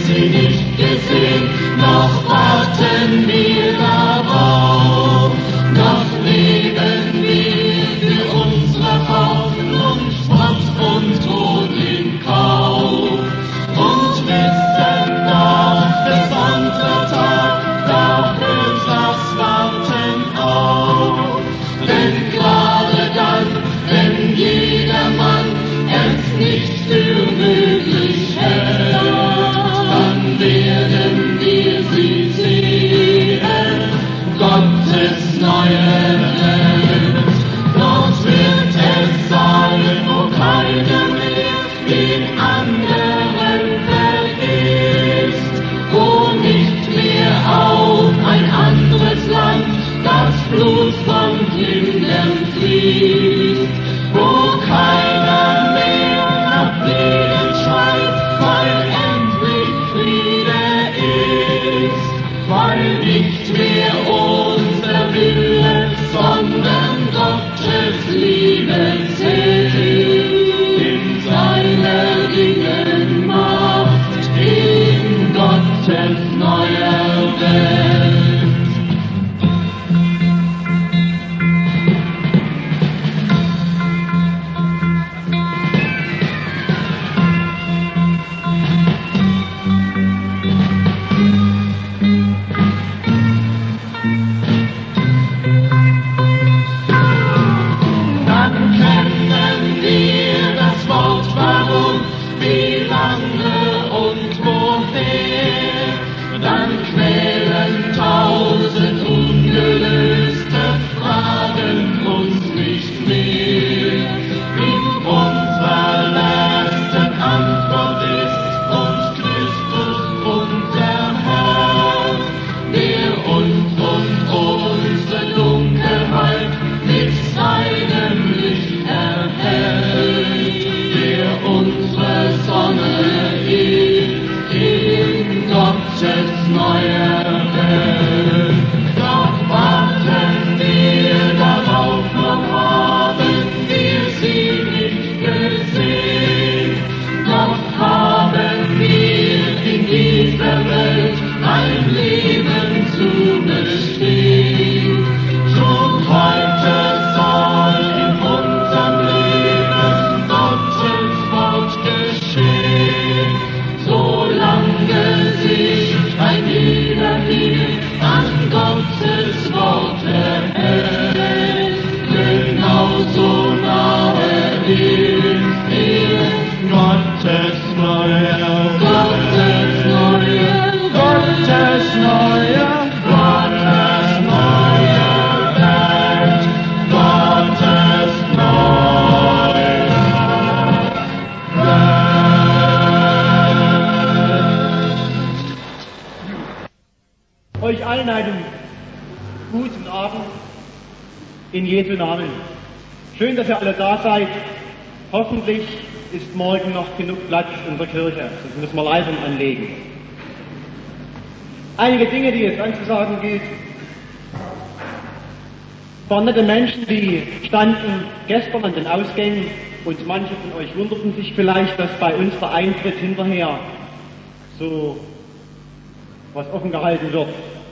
sie nicht gesehen, noch warten wir darauf, noch leben wir für unsere Hoffnung, Spott und Tod in Kauf und wissen noch, besonderer Tag, da hört das Warten auf, denn gerade dann, wenn jedermann es nicht für möglich hält, dann werden wir sie sehen, Gottes neue Welt. Dort wird es sein, wo keiner mehr den anderen vergisst, wo nicht mehr auf ein anderes Land das Blut von Kindern fließt, wo keiner mehr nach Frieden schreit, weil endlich Friede ist, weil nicht mehr unser Wille, sondern Gottes Liebe zählt, in seiner Dingen Macht, in Gottes neuer Welt. Euch allen einen guten Abend in Jesu Namen. Schön, dass ihr alle da seid. Hoffentlich ist morgen noch genug Platz in der Kirche, sonst müssen wir Leitern anlegen. Einige Dinge, die es anzusagen gilt. Ein paar nette Menschen, die standen gestern an den Ausgängen und manche von euch wunderten sich vielleicht, dass bei uns der Eintritt hinterher so was offen gehalten wird.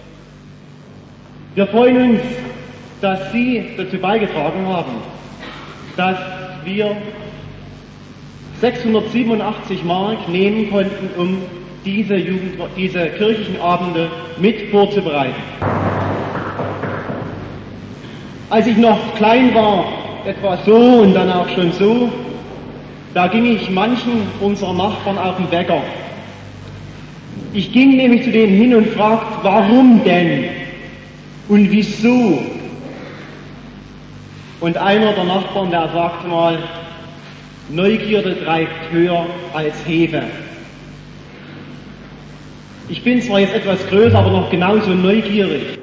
Wir freuen uns, dass Sie dazu beigetragen haben, dass wir 687 Mark nehmen konnten, um diese kirchlichen Abende mit vorzubereiten. Als ich noch klein war, etwa so und dann auch schon so, da ging ich manchen unserer Nachbarn auf den Wecker. Ich ging nämlich zu denen hin und fragte, warum denn? Und wieso? Und einer der Nachbarn, der sagte mal, Neugierde treibt höher als Hefe. Ich bin zwar jetzt etwas größer, aber noch genauso neugierig.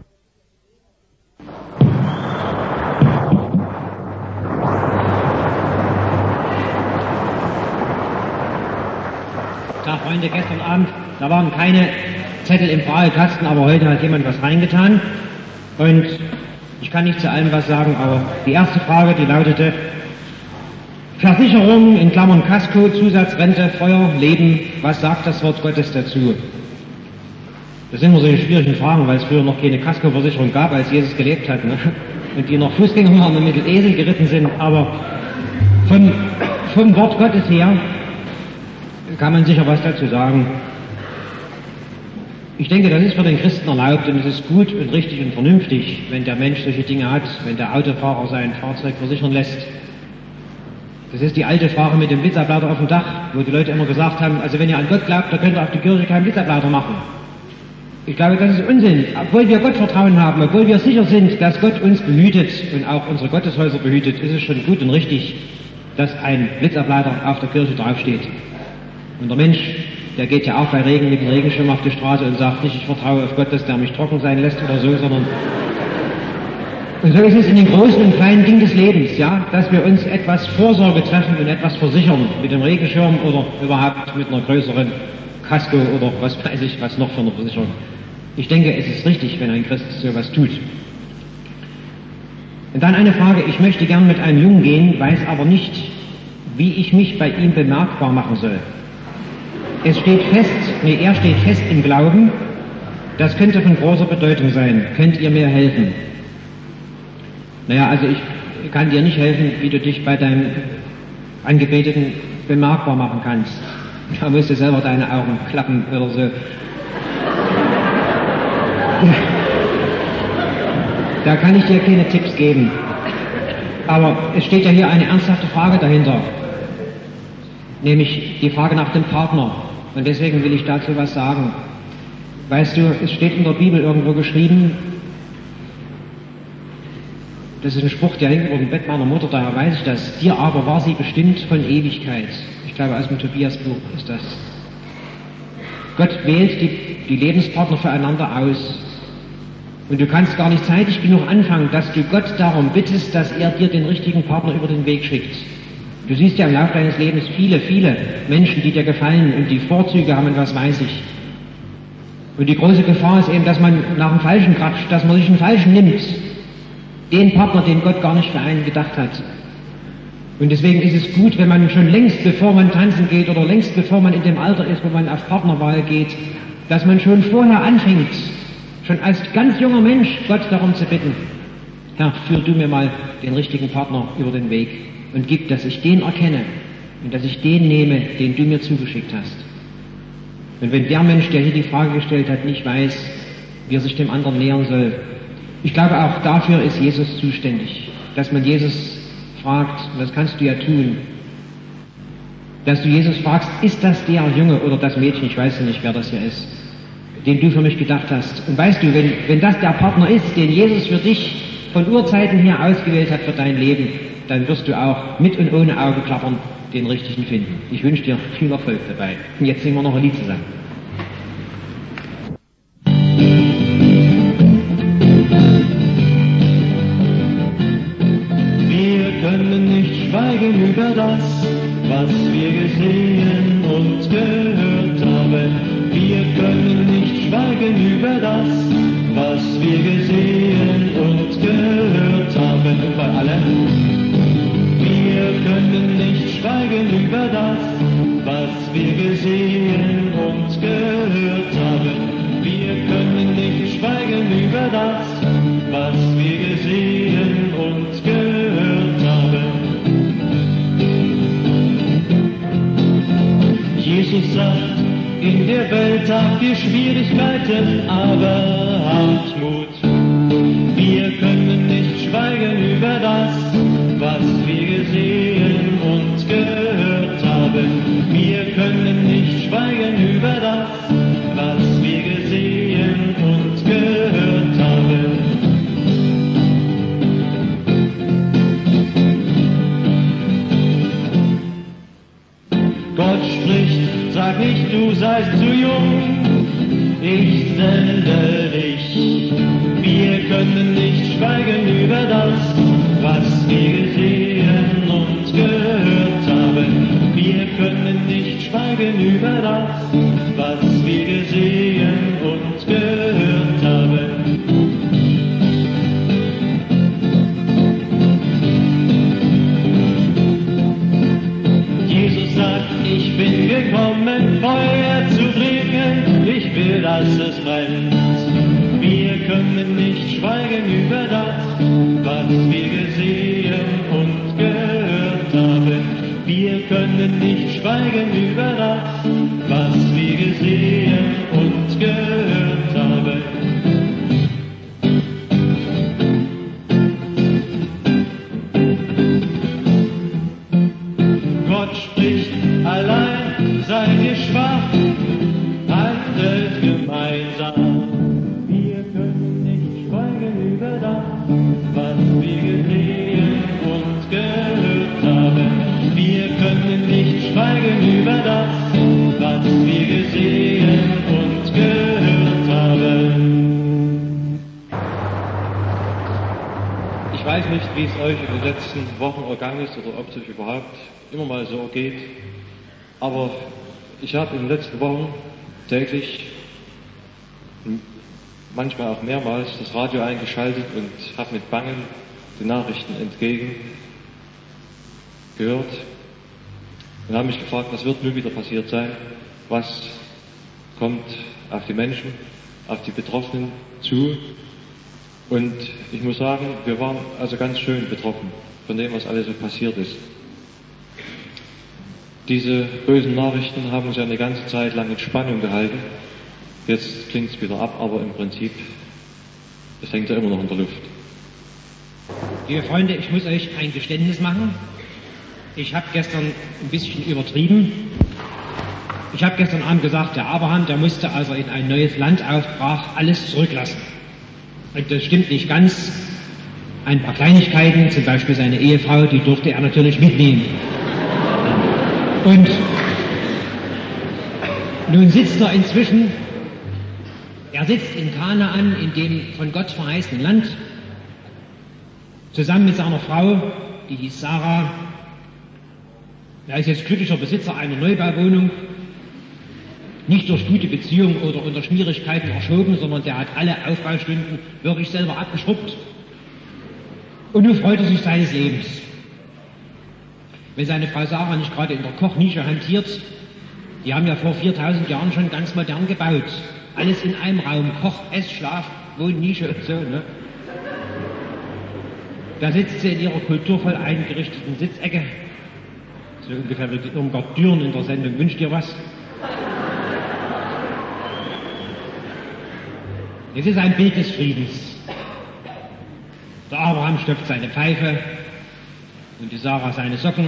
Ja, Freunde, gestern Abend, da waren keine Zettel im Fragekasten, aber heute hat jemand was reingetan. Und ich kann nicht zu allem was sagen, aber die erste Frage, die lautete, Versicherung, in Klammern Kasko, Zusatzrente, Feuer, Leben, was sagt das Wort Gottes dazu? Das sind immer so die schwierigen Fragen, weil es früher noch keine Kaskoversicherung gab, als Jesus gelebt hat, ne? Und die noch Fußgänger waren und mit dem Esel geritten sind, aber vom Wort Gottes her kann man sicher was dazu sagen. Ich denke, das ist für den Christen erlaubt und es ist gut und richtig und vernünftig, wenn der Mensch solche Dinge hat, wenn der Autofahrer sein Fahrzeug versichern lässt. Das ist die alte Frage mit dem Blitzableiter auf dem Dach, wo die Leute immer gesagt haben, also wenn ihr an Gott glaubt, dann könnt ihr auf die Kirche keinen Blitzableiter machen. Ich glaube, das ist Unsinn. Obwohl wir Gott Vertrauen haben, obwohl wir sicher sind, dass Gott uns behütet und auch unsere Gotteshäuser behütet, ist es schon gut und richtig, dass ein Blitzableiter auf der Kirche draufsteht. Und der Mensch, der geht ja auch bei Regen mit dem Regenschirm auf die Straße und sagt nicht, ich vertraue auf Gott, dass der mich trocken sein lässt oder so, sondern und so ist es in den großen und kleinen Dingen des Lebens, ja, dass wir uns etwas Vorsorge treffen und etwas versichern mit dem Regenschirm oder überhaupt mit einer größeren Kasko oder was weiß ich, was noch für eine Versicherung. Ich denke, es ist richtig, wenn ein Christ sowas tut. Und dann eine Frage, ich möchte gern mit einem Jungen gehen, weiß aber nicht, wie ich mich bei ihm bemerkbar machen soll. Er steht fest im Glauben, das könnte von großer Bedeutung sein. Könnt ihr mir helfen? Naja, also ich kann dir nicht helfen, wie du dich bei deinem Angebeteten bemerkbar machen kannst. Da musst du selber deine Augen klappen oder so. Da kann ich dir keine Tipps geben. Aber es steht ja hier eine ernsthafte Frage dahinter. Nämlich die Frage nach dem Partner. Und deswegen will ich dazu was sagen. Weißt du, es steht in der Bibel irgendwo geschrieben, das ist ein Spruch, der hängt über dem Bett meiner Mutter, daher weiß ich das. Dir aber war sie bestimmt von Ewigkeit. Ich glaube, aus dem Tobias-Buch ist das. Gott wählt die Lebenspartner füreinander aus. Und du kannst gar nicht zeitig genug anfangen, dass du Gott darum bittest, dass er dir den richtigen Partner über den Weg schickt. Du siehst ja im Laufe deines Lebens viele Menschen, die dir gefallen und die Vorzüge haben und was weiß ich. Und die große Gefahr ist eben, dass man nach dem Falschen kratscht, dass man sich einen Falschen nimmt. Den Partner, den Gott gar nicht für einen gedacht hat. Und deswegen ist es gut, wenn man schon längst, bevor man tanzen geht oder längst, bevor man in dem Alter ist, wo man auf Partnerwahl geht, dass man schon vorher anfängt, schon als ganz junger Mensch Gott darum zu bitten, Herr, führ du mir mal den richtigen Partner über den Weg und gib, dass ich den erkenne und dass ich den nehme, den du mir zugeschickt hast. Und wenn der Mensch, der hier die Frage gestellt hat, nicht weiß, wie er sich dem anderen nähern soll, ich glaube, auch dafür ist Jesus zuständig, dass man Jesus fragt, und das kannst du ja tun, dass du Jesus fragst, ist das der Junge oder das Mädchen, ich weiß ja nicht, wer das hier ist, den du für mich gedacht hast. Und weißt du, wenn das der Partner ist, den Jesus für dich von Urzeiten her ausgewählt hat für dein Leben, dann wirst du auch mit und ohne Augenklappern den richtigen finden. Ich wünsche dir viel Erfolg dabei. Und jetzt singen wir noch ein Lied zusammen. Über das, was wir gesehen und gehört haben. Wir können nicht schweigen über das, was wir gesehen und gehört haben. Und bei allen. Wir können nicht schweigen über das, was wir gesehen und gehört haben. Wir können nicht schweigen über das, was wir gesehen und gehört haben. Jesus sagt, in der Welt habt ihr Schwierigkeiten, aber habt Mut. Wir können nicht schweigen über das, was wir gesehen und gehört haben. Wir können nicht schweigen über das, was wir gesehen und gehört haben. Gott spricht, sag nicht, du seist zu jung, ich sende dich. Wir können nicht schweigen über das, was wir gesehen und gehört haben. Wir können nicht schweigen über das, was wir gesehen und gehört haben. dass es brennt. Wir können nicht schweigen über das, was wir gesehen und gehört haben. Wir können nicht schweigen über das, was wir gesehen und gehört haben. Gott spricht allein, seid ihr schwach, handelt gemeinsam. Wir können nicht schweigen über das, was wir gesehen und gehört haben. Wir können nicht schweigen über das, was wir gesehen und gehört haben. Ich weiß nicht, wie es euch in den letzten Wochen ergangen ist oder ob es euch überhaupt immer mal so geht, aber ich habe in den letzten Wochen täglich, manchmal auch mehrmals, das Radio eingeschaltet und habe mit Bangen die Nachrichten entgegen gehört und habe mich gefragt, was wird nun wieder passiert sein, was kommt auf die Menschen, auf die Betroffenen zu. Und ich muss sagen, wir waren also ganz schön betroffen von dem, was alles so passiert ist. Diese bösen Nachrichten haben uns ja eine ganze Zeit lang in Spannung gehalten. Jetzt klingt es wieder ab, aber im Prinzip, es hängt ja immer noch in der Luft. Liebe Freunde, ich muss euch ein Geständnis machen. Ich habe gestern ein bisschen übertrieben. Ich habe gestern Abend gesagt, der Abraham, der musste, als er in ein neues Land aufbrach, alles zurücklassen. Und das stimmt nicht ganz. Ein paar Kleinigkeiten, zum Beispiel seine Ehefrau, die durfte er natürlich mitnehmen. Und nun sitzt er inzwischen, er sitzt in Kanaan, in dem von Gott verheißenen Land, zusammen mit seiner Frau, die hieß Sarah. Er ist jetzt glücklicher Besitzer einer Neubauwohnung, nicht durch gute Beziehungen oder unter Schwierigkeiten erschoben, sondern der hat alle Aufbaustunden wirklich selber abgeschrubbt. Und nun freut er sich seines Lebens. Wenn seine Frau Sarah nicht gerade in der Kochnische hantiert, die haben ja vor 4000 Jahren schon ganz modern gebaut. Alles in einem Raum, Koch, Ess, Schlaf, Wohnnische und so, ne? Da sitzt sie in ihrer kulturvoll eingerichteten Sitzecke, so ungefähr wie die Irmgard Düren in der Sendung Wünscht dir was? Es ist ein Bild des Friedens. Der Abraham stopft seine Pfeife und die Sarah seine Socken.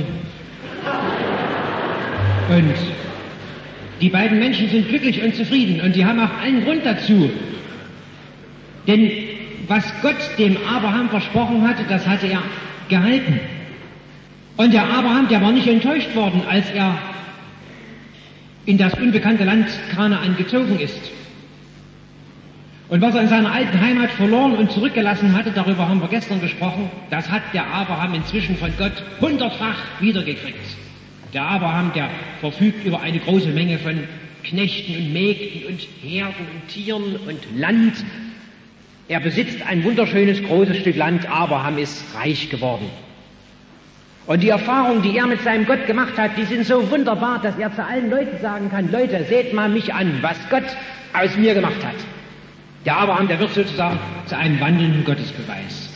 Und die beiden Menschen sind glücklich und zufrieden und die haben auch allen Grund dazu. Denn was Gott dem Abraham versprochen hatte, das hatte er gehalten. Und der Abraham, der war nicht enttäuscht worden, als er in das unbekannte Land Kanaan gezogen ist. Und was er in seiner alten Heimat verloren und zurückgelassen hatte, darüber haben wir gestern gesprochen, das hat der Abraham inzwischen von Gott 100-fach wiedergekriegt. Der Abraham, der verfügt über eine große Menge von Knechten und Mägden und Herden und Tieren und Land. Er besitzt ein wunderschönes, großes Stück Land. Abraham ist reich geworden. Und die Erfahrungen, die er mit seinem Gott gemacht hat, die sind so wunderbar, dass er zu allen Leuten sagen kann, Leute, seht mal mich an, was Gott aus mir gemacht hat. Der Abraham, der wird sozusagen zu einem wandelnden Gottesbeweis.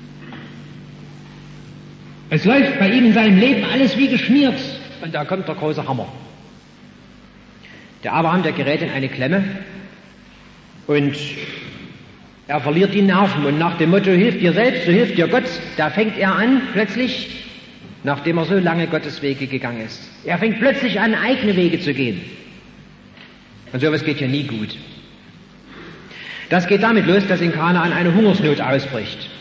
Es läuft bei ihm in seinem Leben alles wie geschmiert und da kommt der große Hammer. Der Abraham, der gerät in eine Klemme und er verliert die Nerven und nach dem Motto, hilf dir selbst, so hilft dir Gott, da fängt er an, plötzlich, nachdem er so lange Gottes Wege gegangen ist, er fängt plötzlich an, eigene Wege zu gehen. Und sowas geht ja nie gut. Das geht damit los, dass in Kanaan eine Hungersnot ausbricht.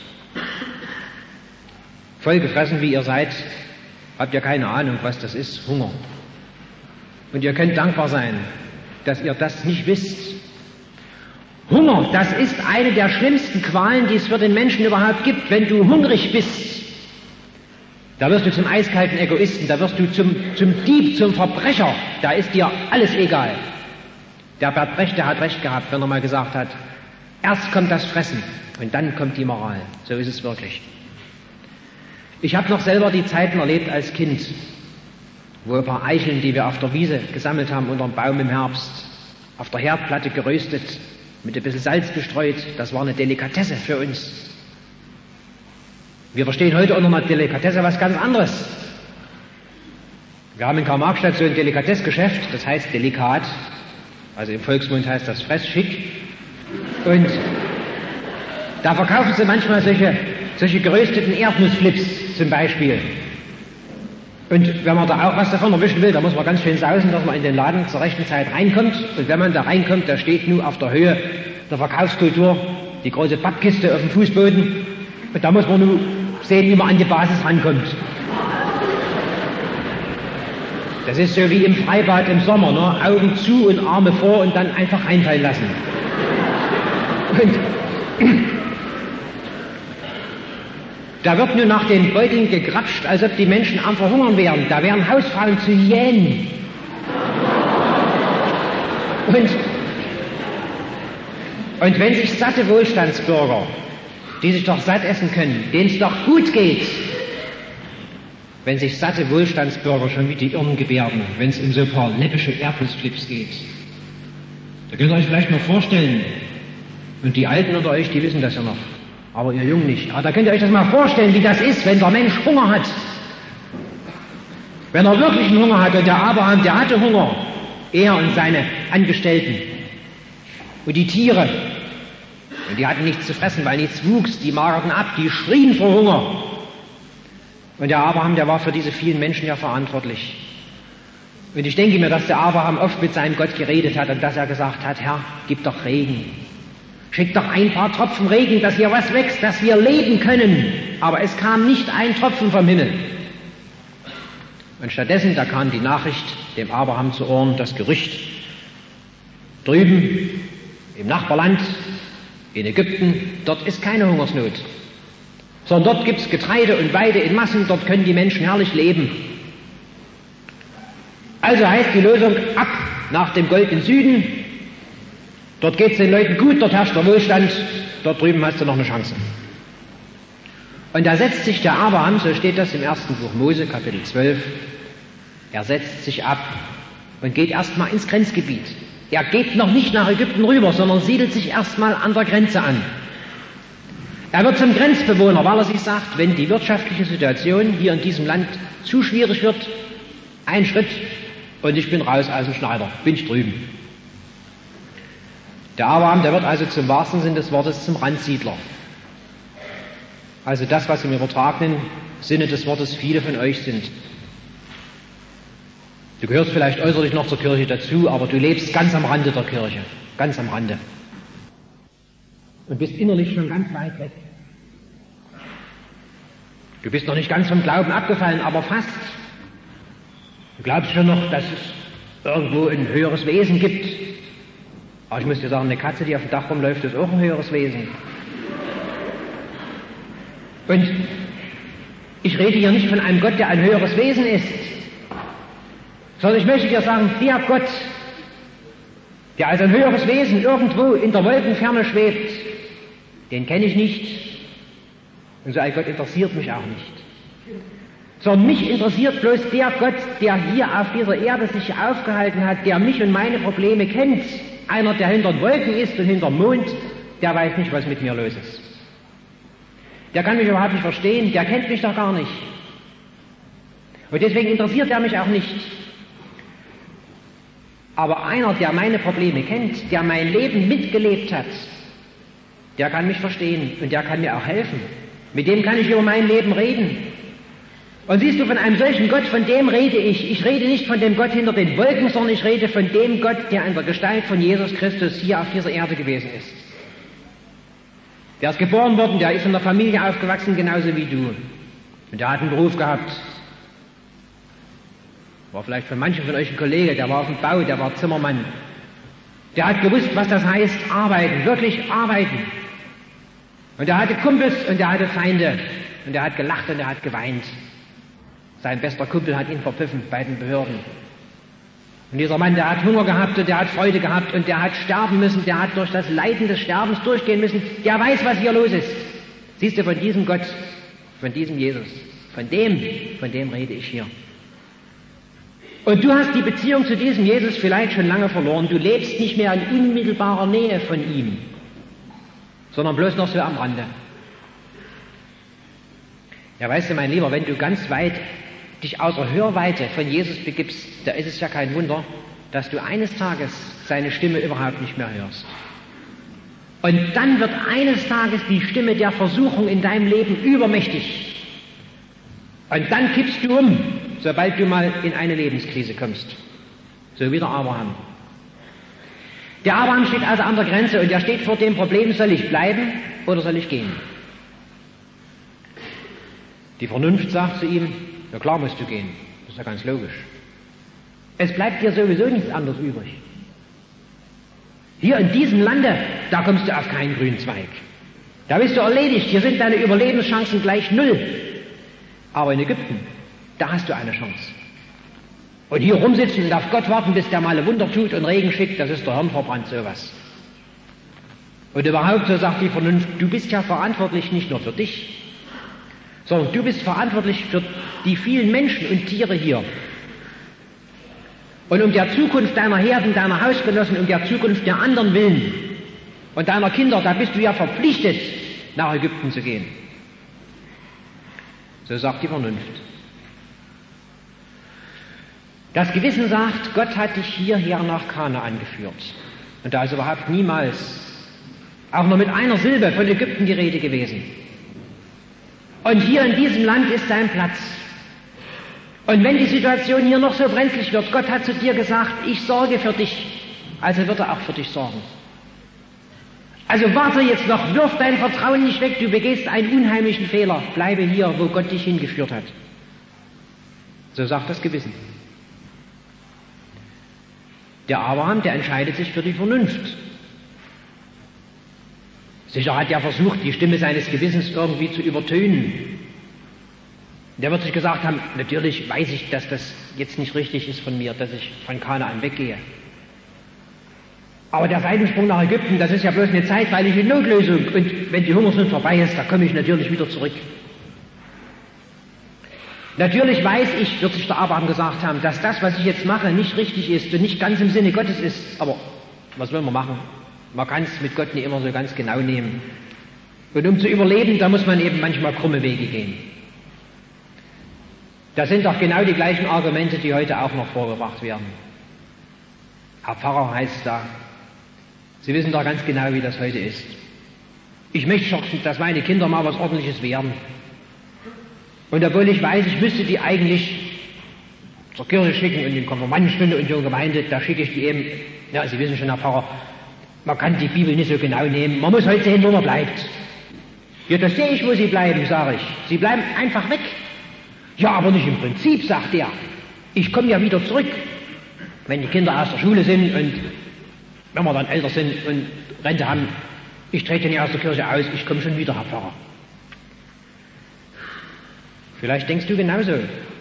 Vollgefressen wie ihr seid, habt ihr keine Ahnung, was das ist, Hunger. Und ihr könnt dankbar sein, dass ihr das nicht wisst. Hunger, das ist eine der schlimmsten Qualen, die es für den Menschen überhaupt gibt. Wenn du hungrig bist, da wirst du zum eiskalten Egoisten, da wirst du zum Dieb, zum Verbrecher, da ist dir alles egal. Der Bert Brecht, der hat recht gehabt, wenn er mal gesagt hat, erst kommt das Fressen und dann kommt die Moral. So ist es wirklich. Ich habe noch selber die Zeiten erlebt als Kind, wo ein paar Eicheln, die wir auf der Wiese gesammelt haben unter dem Baum im Herbst, auf der Herdplatte geröstet, mit ein bisschen Salz gestreut. Das war eine Delikatesse für uns. Wir verstehen heute unter einer Delikatesse was ganz anderes. Wir haben in Karl-Marx-Stadt so ein Delikatessgeschäft, das heißt Delikat, also im Volksmund heißt das Fressschick. Und da verkaufen sie manchmal solche gerösteten Erdnussflips zum Beispiel. Und wenn man da auch was davon erwischen will, da muss man ganz schön sausen, dass man in den Laden zur rechten Zeit reinkommt. Und wenn man da reinkommt, da steht nun auf der Höhe der Verkaufskultur die große Pappkiste auf dem Fußboden. Und da muss man nun sehen, wie man an die Basis rankommt. Das ist so wie im Freibad im Sommer, ne? Augen zu und Arme vor und dann einfach einfallen lassen. Und da wird nur nach den Beuteln gegrapscht, als ob die Menschen am Verhungern wären. Da wären Hausfrauen zu Hyänen. Und wenn sich satte Wohlstandsbürger, die sich doch satt essen können, denen es doch gut geht, wenn sich satte Wohlstandsbürger schon wie die Irren gebärden, wenn es um so ein paar läppische Erdnussflips geht, da könnt ihr euch vielleicht mal vorstellen, und die Alten unter euch, die wissen das ja noch, aber ihr Jungen nicht. Aber da könnt ihr euch das mal vorstellen, wie das ist, wenn der Mensch Hunger hat. Wenn er wirklich einen Hunger hat, und der Abraham, der hatte Hunger, er und seine Angestellten. Und die Tiere, und die hatten nichts zu fressen, weil nichts wuchs, die magerten ab, die schrien vor Hunger. Und der Abraham, der war für diese vielen Menschen ja verantwortlich. Und ich denke mir, dass der Abraham oft mit seinem Gott geredet hat und dass er gesagt hat, Herr, gib doch Regen. Schick doch ein paar Tropfen Regen, dass hier was wächst, dass wir leben können. Aber es kam nicht ein Tropfen vom Himmel. Und stattdessen, da kam die Nachricht dem Abraham zu Ohren, das Gerücht, drüben im Nachbarland, in Ägypten, dort ist keine Hungersnot. Sondern dort gibt's Getreide und Weide in Massen, dort können die Menschen herrlich leben. Also heißt die Lösung, ab nach dem goldenen Süden. Dort geht's den Leuten gut, dort herrscht der Wohlstand, dort drüben hast du noch eine Chance. Und da setzt sich der Abraham, so steht das im ersten Buch Mose, Kapitel 12, er setzt sich ab und geht erstmal ins Grenzgebiet. Er geht noch nicht nach Ägypten rüber, sondern siedelt sich erstmal an der Grenze an. Er wird zum Grenzbewohner, weil er sich sagt, wenn die wirtschaftliche Situation hier in diesem Land zu schwierig wird, ein Schritt und ich bin raus aus dem Schneider, bin ich drüben. Der Abraham, der wird also zum wahrsten Sinn des Wortes zum Randsiedler. Also das, was im übertragenen Sinne des Wortes viele von euch sind. Du gehörst vielleicht äußerlich noch zur Kirche dazu, aber du lebst ganz am Rande der Kirche, ganz am Rande. Und bist innerlich schon ganz weit weg. Du bist noch nicht ganz vom Glauben abgefallen, aber fast. Du glaubst schon noch, dass es irgendwo ein höheres Wesen gibt. Aber ich muss dir sagen, eine Katze, die auf dem Dach rumläuft, ist auch ein höheres Wesen. Und ich rede hier nicht von einem Gott, der ein höheres Wesen ist, sondern ich möchte dir sagen, der Gott, der als ein höheres Wesen irgendwo in der Wolkenferne schwebt, den kenne ich nicht. Und so ein Gott interessiert mich auch nicht. Sondern mich interessiert bloß der Gott, der hier auf dieser Erde sich aufgehalten hat, der mich und meine Probleme kennt. Einer, der hinter den Wolken ist und hinter dem Mond, der weiß nicht, was mit mir los ist. Der kann mich überhaupt nicht verstehen, der kennt mich doch gar nicht. Und deswegen interessiert er mich auch nicht. Aber einer, der meine Probleme kennt, der mein Leben mitgelebt hat, der kann mich verstehen und der kann mir auch helfen. Mit dem kann ich über mein Leben reden. Und siehst du, von einem solchen Gott, von dem rede ich. Ich rede nicht von dem Gott hinter den Wolken, sondern ich rede von dem Gott, der in der Gestalt von Jesus Christus hier auf dieser Erde gewesen ist. Der ist geboren worden, der ist in der Familie aufgewachsen, genauso wie du. Und der hat einen Beruf gehabt. War vielleicht von manchen von euch ein Kollege, der war auf dem Bau, der war Zimmermann. Der hat gewusst, was das heißt, arbeiten, wirklich arbeiten. Und er hatte Kumpels und er hatte Feinde. Und er hat gelacht und er hat geweint. Sein bester Kumpel hat ihn verpfiffen bei den Behörden. Und dieser Mann, der hat Hunger gehabt und der hat Freude gehabt und der hat sterben müssen, der hat durch das Leiden des Sterbens durchgehen müssen. Der weiß, was hier los ist. Siehst du, von diesem Gott, von diesem Jesus, von dem rede ich hier. Und du hast die Beziehung zu diesem Jesus vielleicht schon lange verloren. Du lebst nicht mehr in unmittelbarer Nähe von ihm, sondern bloß noch so am Rande. Ja, weißt du, mein Lieber, wenn du ganz weit dich außer Hörweite von Jesus begibst, da ist es ja kein Wunder, dass du eines Tages seine Stimme überhaupt nicht mehr hörst. Und dann wird eines Tages die Stimme der Versuchung in deinem Leben übermächtig. Und dann kippst du um, sobald du mal in eine Lebenskrise kommst. So wie der Abraham. Der Abraham steht also an der Grenze und er steht vor dem Problem, soll ich bleiben oder soll ich gehen? Die Vernunft sagt zu ihm, ja klar musst du gehen. Das ist ja ganz logisch. Es bleibt dir sowieso nichts anderes übrig. Hier in diesem Lande, da kommst du auf keinen grünen Zweig. Da bist du erledigt, hier sind deine Überlebenschancen gleich 0. Aber in Ägypten, da hast du eine Chance. Und hier rumsitzen und auf Gott warten, bis der mal ein Wunder tut und Regen schickt, das ist der Hirn verbrannt, sowas. Und überhaupt, so sagt die Vernunft, du bist ja verantwortlich nicht nur für dich, sondern du bist verantwortlich für die vielen Menschen und Tiere hier. Und um der Zukunft deiner Herden, deiner Hausgenossen, um der Zukunft der anderen willen und deiner Kinder, da bist du ja verpflichtet, nach Ägypten zu gehen. So sagt die Vernunft. Das Gewissen sagt, Gott hat dich hierher nach Kanaan geführt. Und da ist überhaupt niemals, auch nur mit einer Silbe von Ägypten die Rede gewesen. Und hier in diesem Land ist dein Platz. Und wenn die Situation hier noch so brenzlig wird, Gott hat zu dir gesagt, ich sorge für dich, also wird er auch für dich sorgen. Also warte jetzt noch, wirf dein Vertrauen nicht weg, du begehst einen unheimlichen Fehler, bleibe hier, wo Gott dich hingeführt hat. So sagt das Gewissen. Der Abraham, der entscheidet sich für die Vernunft. Sicher hat er versucht, die Stimme seines Gewissens irgendwie zu übertönen. Der wird sich gesagt haben, natürlich weiß ich, dass das jetzt nicht richtig ist von mir, dass ich von Kanaan weggehe. Aber der Seitensprung nach Ägypten, das ist ja bloß eine zeitweilige Notlösung. Und wenn die Hungersnot vorbei ist, da komme ich natürlich wieder zurück. Natürlich weiß ich, wird sich der Abraham gesagt haben, dass das, was ich jetzt mache, nicht richtig ist und nicht ganz im Sinne Gottes ist. Aber was will man machen? Man kann es mit Gott nicht immer so ganz genau nehmen. Und um zu überleben, da muss man eben manchmal krumme Wege gehen. Das sind doch genau die gleichen Argumente, die heute auch noch vorgebracht werden. Herr Pfarrer, heißt es da, Sie wissen doch ganz genau, wie das heute ist. Ich möchte schon, dass meine Kinder mal was Ordentliches werden. Und obwohl ich weiß, ich müsste die eigentlich zur Kirche schicken und in Konfirmandenstunde und zur Gemeinde, da schicke ich die eben, ja, Sie wissen schon, Herr Pfarrer, man kann die Bibel nicht so genau nehmen, man muss heute sehen, wo man bleibt. Ja, das sehe ich, wo Sie bleiben, sage ich. Sie bleiben einfach weg. Ja, aber nicht im Prinzip, sagt er. Ich komme ja wieder zurück, wenn die Kinder aus der Schule sind und wenn wir dann älter sind und Rente haben. Ich trete nicht aus der Kirche aus, ich komme schon wieder, Herr Pfarrer. Vielleicht denkst du genauso.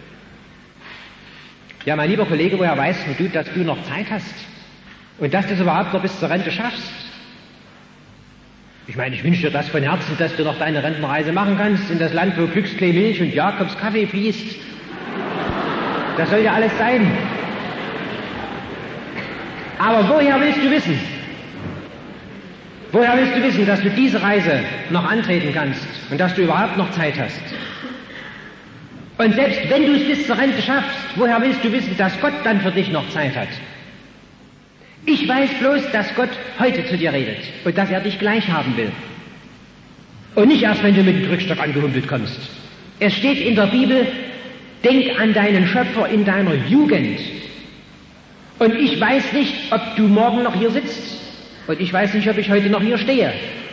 Ja, mein lieber Kollege, woher weißt du, dass du noch Zeit hast und dass du es überhaupt noch bis zur Rente schaffst? Ich meine, ich wünsche dir das von Herzen, dass du noch deine Rentenreise machen kannst in das Land, wo Glücksklee Milch und Jakobs Kaffee fließt. Das soll ja alles sein. Aber woher willst du wissen? Woher willst du wissen, dass du diese Reise noch antreten kannst und dass du überhaupt noch Zeit hast? Und selbst wenn du es bis zur Rente schaffst, woher willst du wissen, dass Gott dann für dich noch Zeit hat? Ich weiß bloß, dass Gott heute zu dir redet und dass er dich gleich haben will. Und nicht erst, wenn du mit dem Krückstock angehumpelt kommst. Es steht in der Bibel, denk an deinen Schöpfer in deiner Jugend. Und ich weiß nicht, ob du morgen noch hier sitzt. Und ich weiß nicht, ob ich heute noch hier stehe.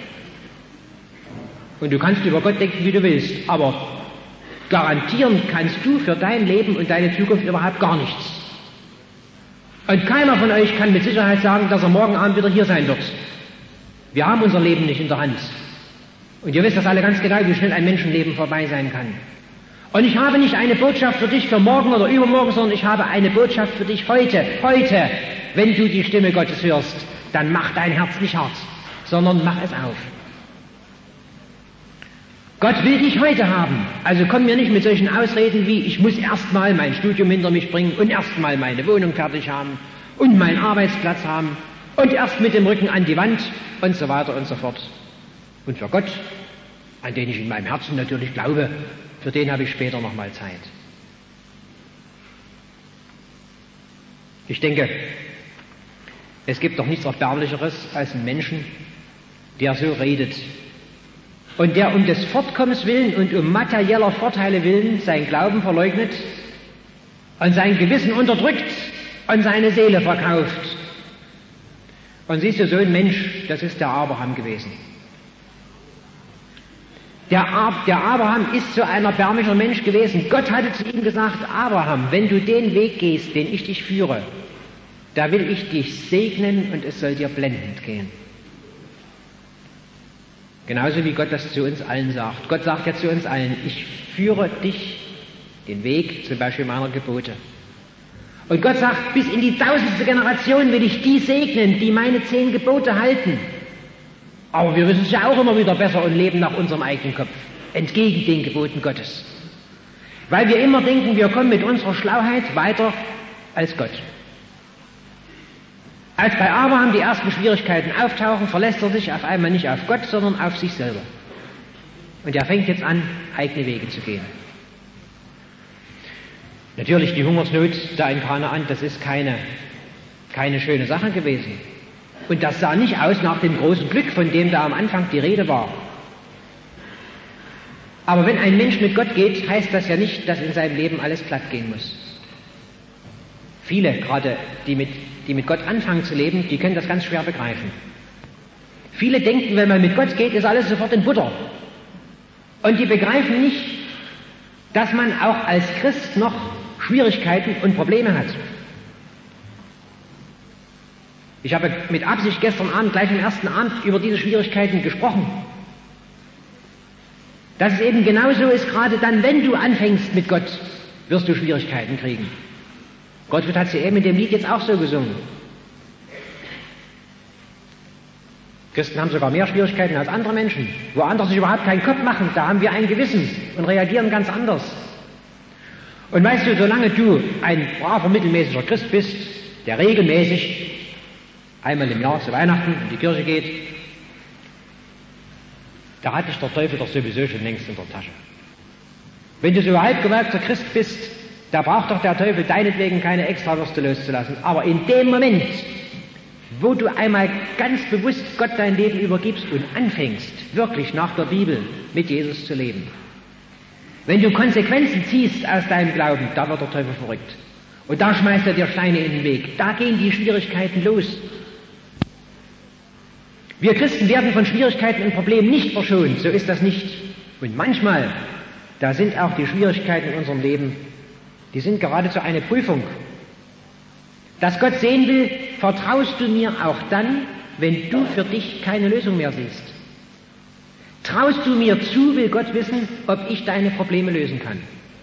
Und du kannst über Gott denken, wie du willst. Aber garantieren kannst du für dein Leben und deine Zukunft überhaupt gar nichts. Und keiner von euch kann mit Sicherheit sagen, dass er morgen Abend wieder hier sein wird. Wir haben unser Leben nicht in der Hand. Und ihr wisst das alle ganz genau, wie schnell ein Menschenleben vorbei sein kann. Und ich habe nicht eine Botschaft für dich für morgen oder übermorgen, sondern ich habe eine Botschaft für dich heute. Heute, wenn du die Stimme Gottes hörst, dann mach dein Herz nicht hart, sondern mach es auf. Gott will dich heute haben. Also komm mir nicht mit solchen Ausreden wie, ich muss erstmal mein Studium hinter mich bringen und erstmal meine Wohnung fertig haben und meinen Arbeitsplatz haben und erst mit dem Rücken an die Wand und so weiter und so fort. Und für Gott, an den ich in meinem Herzen natürlich glaube, für den habe ich später nochmal Zeit. Ich denke, es gibt doch nichts Erbärmlicheres als einen Menschen, der so redet und der um des Fortkommens willen und um materieller Vorteile willen sein Glauben verleugnet und sein Gewissen unterdrückt und seine Seele verkauft. Und siehst du, so ein Mensch, das ist der Abraham gewesen. Der Abraham ist so ein erbärmlicher Mensch gewesen. Gott hatte zu ihm gesagt, Abraham, wenn du den Weg gehst, den ich dich führe, da will ich dich segnen und es soll dir blendend gehen. Genauso wie Gott das zu uns allen sagt. Gott sagt ja zu uns allen, ich führe dich den Weg, zum Beispiel meiner Gebote. Und Gott sagt, bis in die 1000. Generation will ich die segnen, die meine 10 Gebote halten. Aber wir wissen es ja auch immer wieder besser und leben nach unserem eigenen Kopf, entgegen den Geboten Gottes. Weil wir immer denken, wir kommen mit unserer Schlauheit weiter als Gott. Als bei Abraham die ersten Schwierigkeiten auftauchen, verlässt er sich auf einmal nicht auf Gott, sondern auf sich selber. Und er fängt jetzt an, eigene Wege zu gehen. Natürlich, die Hungersnot da in Kanaan, das ist keine schöne Sache gewesen. Und das sah nicht aus nach dem großen Glück, von dem da am Anfang die Rede war. Aber wenn ein Mensch mit Gott geht, heißt das ja nicht, dass in seinem Leben alles glatt gehen muss. Viele, gerade die mit Gott anfangen zu leben, die können das ganz schwer begreifen. Viele denken, wenn man mit Gott geht, ist alles sofort in Butter. Und die begreifen nicht, dass man auch als Christ noch Schwierigkeiten und Probleme hat. Ich habe mit Absicht gestern Abend, gleich am ersten Abend, über diese Schwierigkeiten gesprochen. Dass es eben genauso ist, gerade dann, wenn du anfängst mit Gott, wirst du Schwierigkeiten kriegen. Gottfried hat sie eben in dem Lied jetzt auch so gesungen. Christen haben sogar mehr Schwierigkeiten als andere Menschen. Wo andere sich überhaupt keinen Kopf machen, da haben wir ein Gewissen und reagieren ganz anders. Und weißt du, solange du ein braver, mittelmäßiger Christ bist, der regelmäßig einmal im Jahr zu Weihnachten in die Kirche geht, da hat dich der Teufel doch sowieso schon längst in der Tasche. Wenn du so halbgeweigter Christ bist, da braucht doch der Teufel deinetwegen keine Extrawürste loszulassen. Aber in dem Moment, wo du einmal ganz bewusst Gott dein Leben übergibst und anfängst, wirklich nach der Bibel mit Jesus zu leben, wenn du Konsequenzen ziehst aus deinem Glauben, da wird der Teufel verrückt. Und da schmeißt er dir Steine in den Weg. Da gehen die Schwierigkeiten los. Wir Christen werden von Schwierigkeiten und Problemen nicht verschont, so ist das nicht. Und manchmal, da sind auch die Schwierigkeiten in unserem Leben, die sind geradezu eine Prüfung. Dass Gott sehen will, vertraust du mir auch dann, wenn du für dich keine Lösung mehr siehst. Traust du mir zu, will Gott wissen, ob ich deine Probleme lösen kann.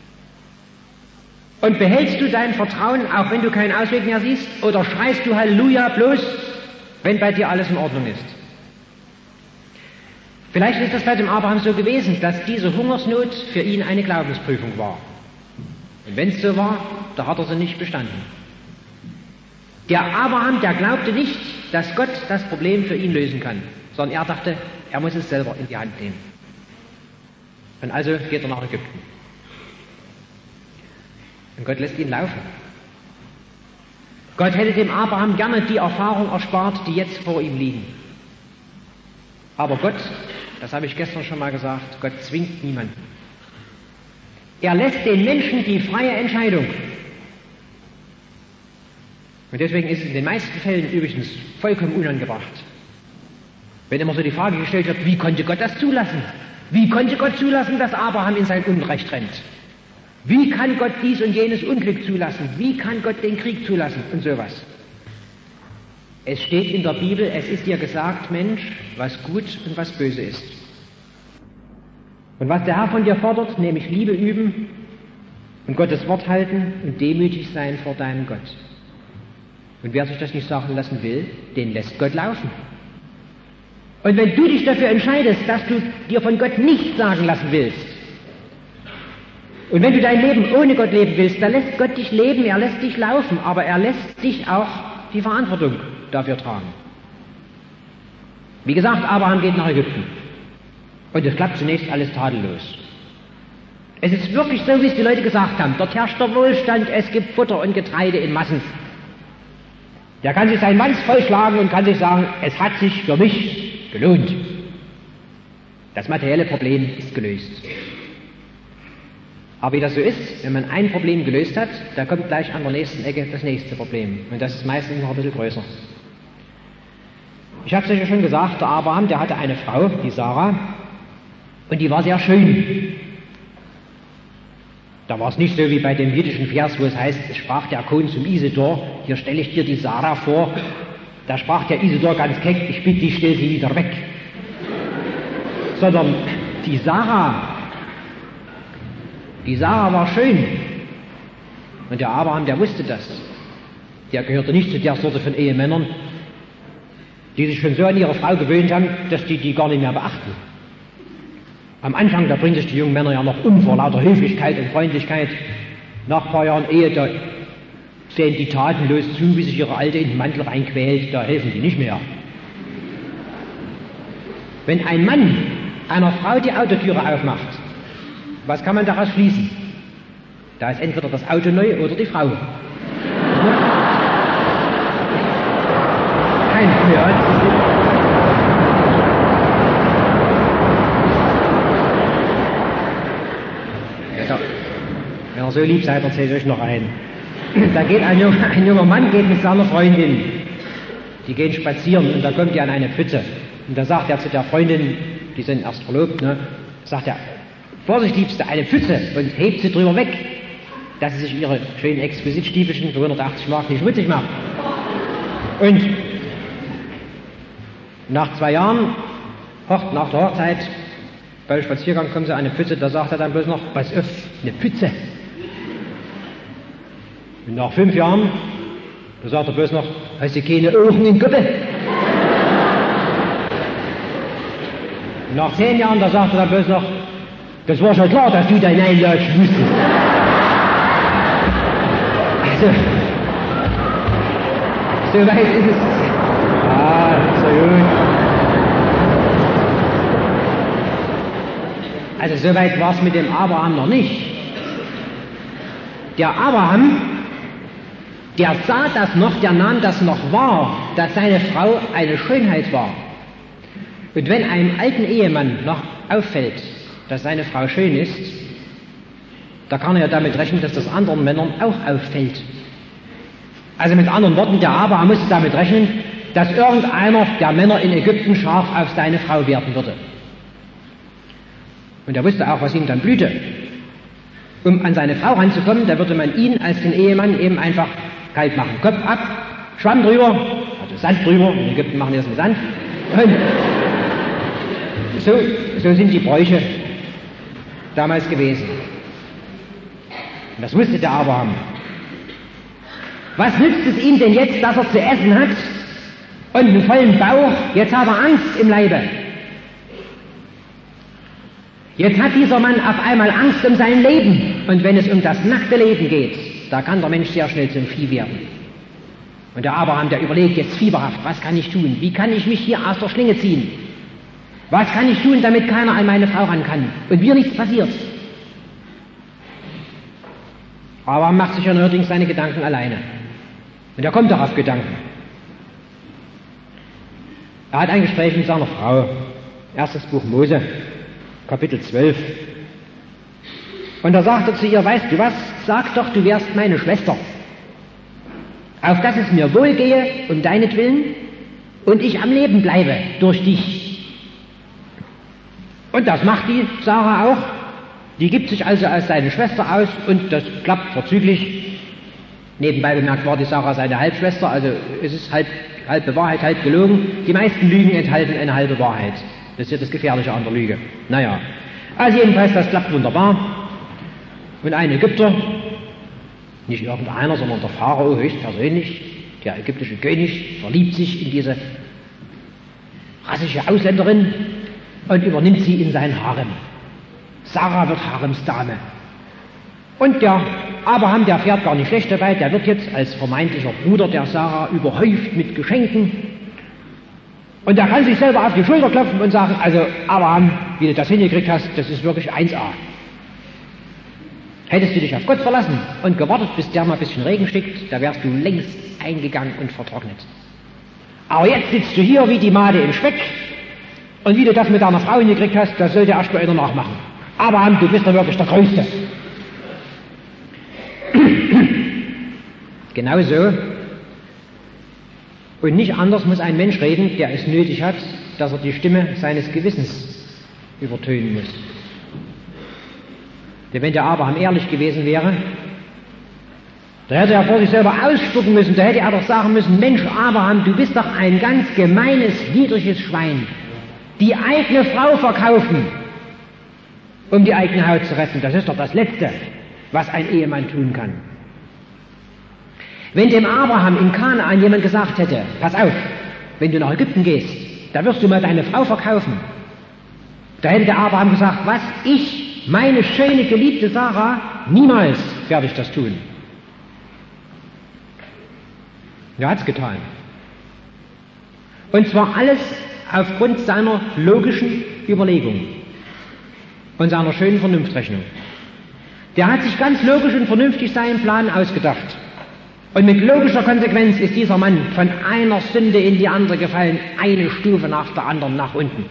Und behältst du dein Vertrauen, auch wenn du keinen Ausweg mehr siehst, oder schreist du Halleluja bloß, wenn bei dir alles in Ordnung ist? Vielleicht ist das bei dem Abraham so gewesen, dass diese Hungersnot für ihn eine Glaubensprüfung war. Und wenn es so war, da hat er sie nicht bestanden. Der Abraham, der glaubte nicht, dass Gott das Problem für ihn lösen kann, sondern er dachte, er muss es selber in die Hand nehmen. Und also geht er nach Ägypten. Und Gott lässt ihn laufen. Gott hätte dem Abraham gerne die Erfahrung erspart, die jetzt vor ihm liegen. Aber Gott, das habe ich gestern schon mal gesagt, Gott zwingt niemanden. Er lässt den Menschen die freie Entscheidung. Und deswegen ist es in den meisten Fällen übrigens vollkommen unangebracht. Wenn immer so die Frage gestellt wird, wie konnte Gott das zulassen? Wie konnte Gott zulassen, dass Abraham in sein Unrecht rennt? Wie kann Gott dies und jenes Unglück zulassen? Wie kann Gott den Krieg zulassen? Und sowas. Es steht in der Bibel, es ist dir gesagt, Mensch, was gut und was böse ist. Und was der Herr von dir fordert, nämlich Liebe üben und Gottes Wort halten und demütig sein vor deinem Gott. Und wer sich das nicht sagen lassen will, den lässt Gott laufen. Und wenn du dich dafür entscheidest, dass du dir von Gott nichts sagen lassen willst, und wenn du dein Leben ohne Gott leben willst, dann lässt Gott dich leben, er lässt dich laufen, aber er lässt dich auch die Verantwortung dafür tragen. Wie gesagt, Abraham geht nach Ägypten. Und es klappt zunächst alles tadellos. Es ist wirklich so, wie es die Leute gesagt haben. Dort herrscht der Wohlstand, es gibt Futter und Getreide in Massen. Der kann sich sein Manns vollschlagen und kann sich sagen, es hat sich für mich gelohnt. Das materielle Problem ist gelöst. Aber wie das so ist, wenn man ein Problem gelöst hat, da kommt gleich an der nächsten Ecke das nächste Problem. Und das ist meistens noch ein bisschen größer. Ich habe es euch ja schon gesagt, der Abraham, der hatte eine Frau, die Sarah, und die war sehr schön. Da war es nicht so wie bei dem jüdischen Vers, wo es heißt, es sprach der Kohn zum Isidor, hier stelle ich dir die Sarah vor. Da sprach der Isidor ganz keck, ich bitte dich, stell sie wieder weg. Sondern die Sarah war schön. Und der Abraham, der wusste das. Der gehörte nicht zu der Sorte von Ehemännern, die sich schon so an ihre Frau gewöhnt haben, dass die gar nicht mehr beachten. Am Anfang, da bringen sich die jungen Männer ja noch um vor lauter Höflichkeit und Freundlichkeit. Nach ein paar Jahren Ehe, da sehen die tatenlos zu, wie sich ihre Alte in den Mantel reinquält, da helfen die nicht mehr. Wenn ein Mann einer Frau die Autotüre aufmacht, was kann man daraus schließen? Da ist entweder das Auto neu oder die Frau. Kein mehr. Wenn ihr so lieb seid, erzähle ich euch noch einen. Da geht ein junger Mann geht mit seiner Freundin. Die gehen spazieren und da kommt die an eine Pfütze. Und da sagt er zu der Freundin, die sind erst verlobt, ne, sagt er, Vorsicht, Liebste, eine Pfütze, und hebt sie drüber weg, dass sie sich ihre schönen Exquisitstiefelchen für 180 Mark nicht schmutzig macht. Und nach 2 Jahren, nach der Hochzeit, beim Spaziergang kommen sie an eine Pfütze, da sagt er dann bloß noch, pass auf, eine Pfütze. Und nach 5 Jahren, da sagt er bloß noch, hast du keine Augen in Guppe? Und nach 10 Jahren, da sagt er dann bloß noch, das war schon klar, dass du da hineinlatschen musstest. Also, so weit ist es. Ah, so gut. Also so weit war es mit dem Abraham noch nicht. Der Abraham, der sah das noch, der nahm das noch wahr, dass seine Frau eine Schönheit war. Und wenn einem alten Ehemann noch auffällt, dass seine Frau schön ist, da kann er ja damit rechnen, dass das anderen Männern auch auffällt. Also mit anderen Worten, der Abraham musste damit rechnen, dass irgendeiner der Männer in Ägypten scharf auf seine Frau werden würde. Und er wusste auch, was ihm dann blühte. Um an seine Frau ranzukommen, da würde man ihn als den Ehemann eben einfach kalt machen. Kopf ab, Schwamm drüber, also Sand drüber, in Ägypten machen die das mit Sand. Und so sind die Bräuche damals gewesen. Und das wusste der Abraham. Was nützt es ihm denn jetzt, dass er zu essen hat und einen vollen Bauch? Jetzt hat er Angst im Leibe. Jetzt hat dieser Mann auf einmal Angst um sein Leben. Und wenn es um das nackte Leben geht, da kann der Mensch sehr schnell zum Vieh werden. Und der Abraham, der überlegt jetzt fieberhaft, was kann ich tun? Wie kann ich mich hier aus der Schlinge ziehen? Was kann ich tun, damit keiner an meine Frau ran kann und mir nichts passiert? Abraham macht sich ja neuerdings seine Gedanken alleine. Und er kommt doch auf Gedanken. Er hat ein Gespräch mit seiner Frau. Erstes Buch Mose, Kapitel 12. Und da sagt er zu ihr, weißt du was, sag doch, du wärst meine Schwester. Auf dass es mir wohlgehe, um deinetwillen, und ich am Leben bleibe, durch dich. Und das macht die Sarah auch. Die gibt sich also als seine Schwester aus und das klappt vorzüglich. Nebenbei bemerkt war die Sarah seine Halbschwester, also es ist halbe Wahrheit, halb gelogen. Die meisten Lügen enthalten eine halbe Wahrheit. Das ist ja das Gefährliche an der Lüge. Naja, also jedenfalls, das klappt wunderbar. Und ein Ägypter, nicht irgendeiner, sondern der Pharao höchstpersönlich, der ägyptische König, verliebt sich in diese rassische Ausländerin, und übernimmt sie in sein Harem. Sarah wird Haremsdame. Und der Abraham, der fährt gar nicht schlecht dabei, der wird jetzt als vermeintlicher Bruder der Sarah überhäuft mit Geschenken. Und er kann sich selber auf die Schulter klopfen und sagen, also Abraham, wie du das hingekriegt hast, das ist wirklich 1A. Hättest du dich auf Gott verlassen und gewartet, bis der mal ein bisschen Regen schickt, da wärst du längst eingegangen und vertrocknet. Aber jetzt sitzt du hier wie die Made im Speck, und wie du das mit deiner Frau hingekriegt hast, das sollte erst mal einer nachmachen. Abraham, du bist doch wirklich der Größte. Genau so. Und nicht anders muss ein Mensch reden, der es nötig hat, dass er die Stimme seines Gewissens übertönen muss. Denn wenn der Abraham ehrlich gewesen wäre, da hätte er vor sich selber ausspucken müssen, da hätte er doch sagen müssen, Mensch Abraham, du bist doch ein ganz gemeines, niedriges Schwein. Die eigene Frau verkaufen, um die eigene Haut zu retten, das ist doch das Letzte, was ein Ehemann tun kann. Wenn dem Abraham in Kanaan jemand gesagt hätte, pass auf, wenn du nach Ägypten gehst, da wirst du mal deine Frau verkaufen. Da hätte der Abraham gesagt, was, ich, meine schöne, geliebte Sarah, niemals werde ich das tun. Er hat's getan. Und zwar alles aufgrund seiner logischen Überlegung und seiner schönen Vernunftrechnung. Der hat sich ganz logisch und vernünftig seinen Plan ausgedacht. Und mit logischer Konsequenz ist dieser Mann von einer Sünde in die andere gefallen, eine Stufe nach der anderen nach unten.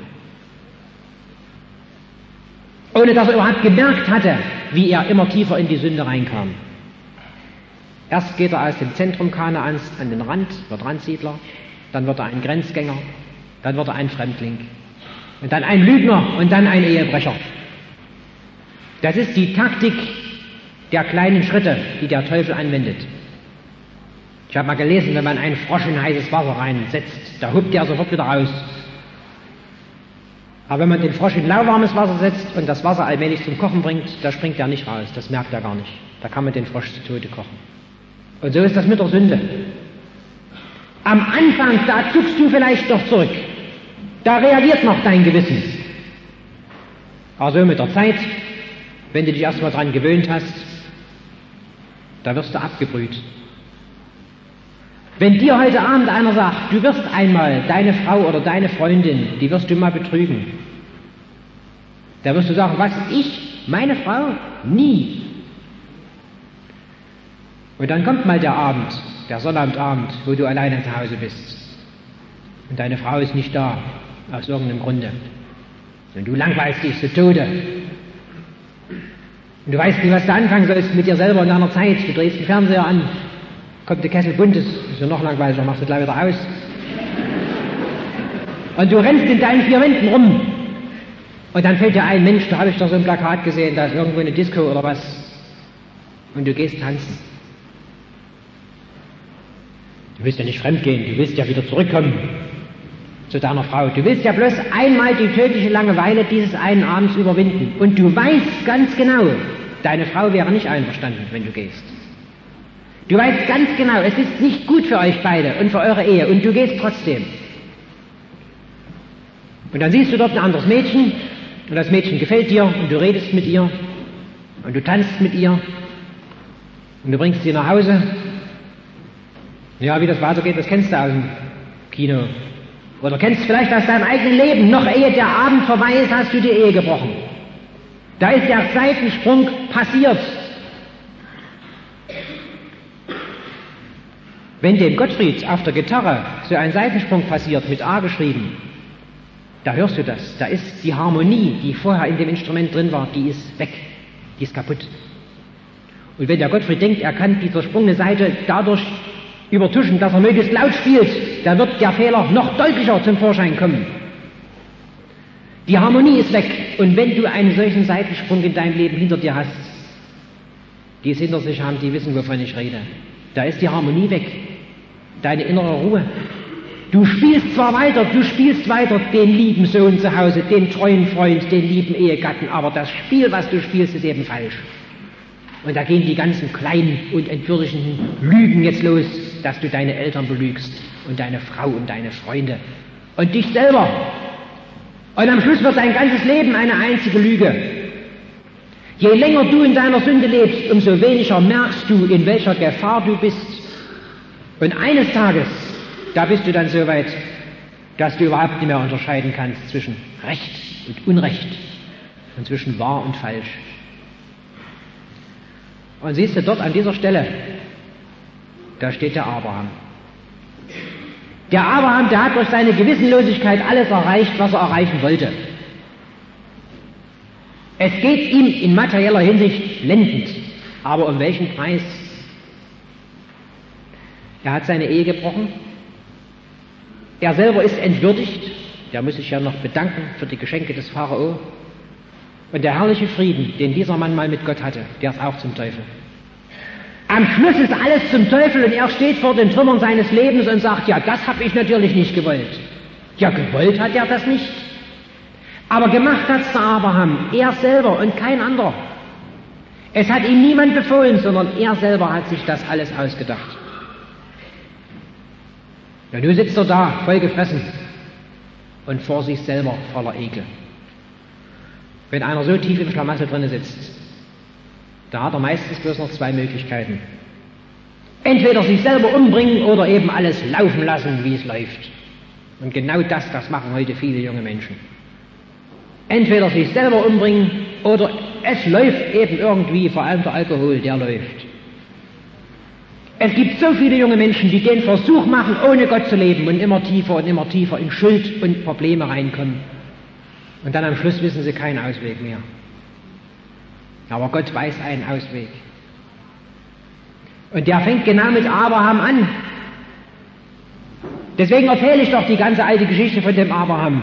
Ohne dass er überhaupt gemerkt hatte, wie er immer tiefer in die Sünde reinkam. Erst geht er aus dem Zentrum Kanaans an den Rand, wird Randsiedler, dann wird er ein Grenzgänger, dann wird er ein Fremdling und dann ein Lügner und dann ein Ehebrecher. Das ist die Taktik der kleinen Schritte, die der Teufel anwendet. Ich habe mal gelesen, wenn man einen Frosch in heißes Wasser reinsetzt, da huppt er sofort wieder raus. Aber wenn man den Frosch in lauwarmes Wasser setzt und das Wasser allmählich zum Kochen bringt, da springt er nicht raus, das merkt er gar nicht. Da kann man den Frosch zu Tode kochen. Und so ist das mit der Sünde. Am Anfang, da zuckst du vielleicht noch zurück. Da reagiert noch dein Gewissen. Aber so mit der Zeit, wenn du dich erstmal dran gewöhnt hast, da wirst du abgebrüht. Wenn dir heute Abend einer sagt, du wirst einmal deine Frau oder deine Freundin, die wirst du mal betrügen, da wirst du sagen, was, ich, meine Frau? Nie. Und dann kommt mal der Abend, der Sonnabendabend, wo du alleine zu Hause bist. Und deine Frau ist nicht da, aus irgendeinem Grunde. Und du langweilst dich zu Tode. Und du weißt nicht, was du anfangen sollst mit dir selber in deiner Zeit. Du drehst den Fernseher an, kommt der Kessel Buntes, ist ja noch langweiliger, machst du gleich wieder aus. Und du rennst in deinen 4 Wänden rum. Und dann fällt dir ein, Mensch, da habe ich doch so ein Plakat gesehen, da ist irgendwo eine Disco oder was. Und du gehst tanzen. Du willst ja nicht fremdgehen, du willst ja wieder zurückkommen zu deiner Frau. Du willst ja bloß einmal die tödliche Langeweile dieses einen Abends überwinden. Und du weißt ganz genau, deine Frau wäre nicht einverstanden, wenn du gehst. Du weißt ganz genau, es ist nicht gut für euch beide und für eure Ehe und du gehst trotzdem. Und dann siehst du dort ein anderes Mädchen und das Mädchen gefällt dir und du redest mit ihr und du tanzt mit ihr und du bringst sie nach Hause. Ja, wie das weitergeht, das kennst du aus dem Kino. Oder kennst du vielleicht aus deinem eigenen Leben. Noch ehe der Abend vorbei ist, hast du die Ehe gebrochen. Da ist der Seitensprung passiert. Wenn dem Gottfried auf der Gitarre so ein Seitensprung passiert, mit A geschrieben, da hörst du das. Da ist die Harmonie, die vorher in dem Instrument drin war, die ist weg. Die ist kaputt. Und wenn der Gottfried denkt, er kann die zersprungene Seite dadurch übertuschen, dass er möglichst laut spielt, dann wird der Fehler noch deutlicher zum Vorschein kommen. Die Harmonie ist weg. Und wenn du einen solchen Seitensprung in deinem Leben hinter dir hast, die es hinter sich haben, die wissen, wovon ich rede. Da ist die Harmonie weg. Deine innere Ruhe. Du spielst weiter den lieben Sohn zu Hause, den treuen Freund, den lieben Ehegatten, aber das Spiel, was du spielst, ist eben falsch. Und da gehen die ganzen kleinen und entwürdigenden Lügen jetzt los, dass du deine Eltern belügst und deine Frau und deine Freunde und dich selber. Und am Schluss wird dein ganzes Leben eine einzige Lüge. Je länger du in deiner Sünde lebst, umso weniger merkst du, in welcher Gefahr du bist. Und eines Tages, da bist du dann so weit, dass du überhaupt nicht mehr unterscheiden kannst zwischen Recht und Unrecht und zwischen wahr und falsch. Und siehst du dort an dieser Stelle, da steht der Abraham. Der Abraham, der hat durch seine Gewissenlosigkeit alles erreicht, was er erreichen wollte. Es geht ihm in materieller Hinsicht blendend, aber um welchen Preis? Er hat seine Ehe gebrochen, er selber ist entwürdigt, der muss sich ja noch bedanken für die Geschenke des Pharao, und der herrliche Frieden, den dieser Mann mal mit Gott hatte, der ist auch zum Teufel. Am Schluss ist alles zum Teufel und er steht vor den Trümmern seines Lebens und sagt, ja, das habe ich natürlich nicht gewollt. Ja, gewollt hat er das nicht. Aber gemacht hat's der Abraham, er selber und kein anderer. Es hat ihm niemand befohlen, sondern er selber hat sich das alles ausgedacht. Ja, nun sitzt er da, voll gefressen und vor sich selber voller Ekel. Wenn einer so tief im Schlamassel drin sitzt, da hat er meistens bloß noch zwei Möglichkeiten. Entweder sich selber umbringen oder eben alles laufen lassen, wie es läuft. Und genau das machen heute viele junge Menschen. Entweder sich selber umbringen oder es läuft eben irgendwie, vor allem der Alkohol, der läuft. Es gibt so viele junge Menschen, die den Versuch machen, ohne Gott zu leben und immer tiefer in Schuld und Probleme reinkommen. Und dann am Schluss wissen sie keinen Ausweg mehr. Aber Gott weiß einen Ausweg. Und der fängt genau mit Abraham an. Deswegen erzähle ich doch die ganze alte Geschichte von dem Abraham.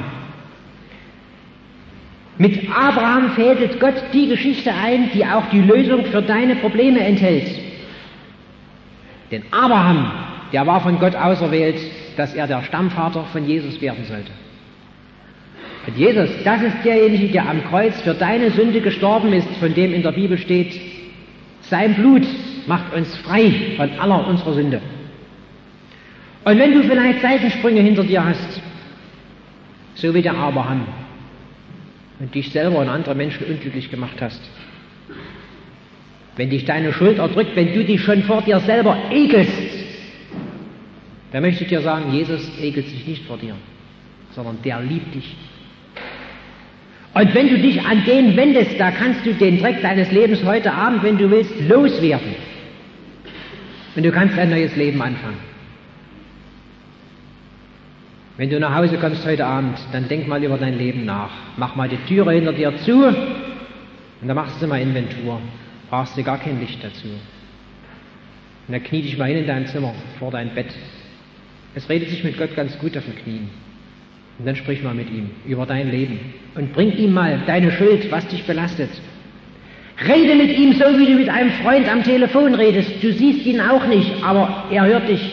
Mit Abraham fädelt Gott die Geschichte ein, die auch die Lösung für deine Probleme enthält. Denn Abraham, der war von Gott auserwählt, dass er der Stammvater von Jesus werden sollte. Und Jesus, das ist derjenige, der am Kreuz für deine Sünde gestorben ist, von dem in der Bibel steht, sein Blut macht uns frei von aller unserer Sünde. Und wenn du vielleicht Seitensprünge hinter dir hast, so wie der Abraham, und dich selber und andere Menschen unglücklich gemacht hast, wenn dich deine Schuld erdrückt, wenn du dich schon vor dir selber ekelst, dann möchte ich dir sagen, Jesus ekelt sich nicht vor dir, sondern der liebt dich. Und wenn du dich an den wendest, da kannst du den Dreck deines Lebens heute Abend, wenn du willst, loswerden. Und du kannst ein neues Leben anfangen. Wenn du nach Hause kommst heute Abend, dann denk mal über dein Leben nach. Mach mal die Türe hinter dir zu und dann machst du mal Inventur. Brauchst du gar kein Licht dazu. Und dann knie dich mal hin in dein Zimmer, vor dein Bett. Es redet sich mit Gott ganz gut auf den Knien. Und dann sprich mal mit ihm über dein Leben und bring ihm mal deine Schuld, was dich belastet. Rede mit ihm so, wie du mit einem Freund am Telefon redest. Du siehst ihn auch nicht, aber er hört dich.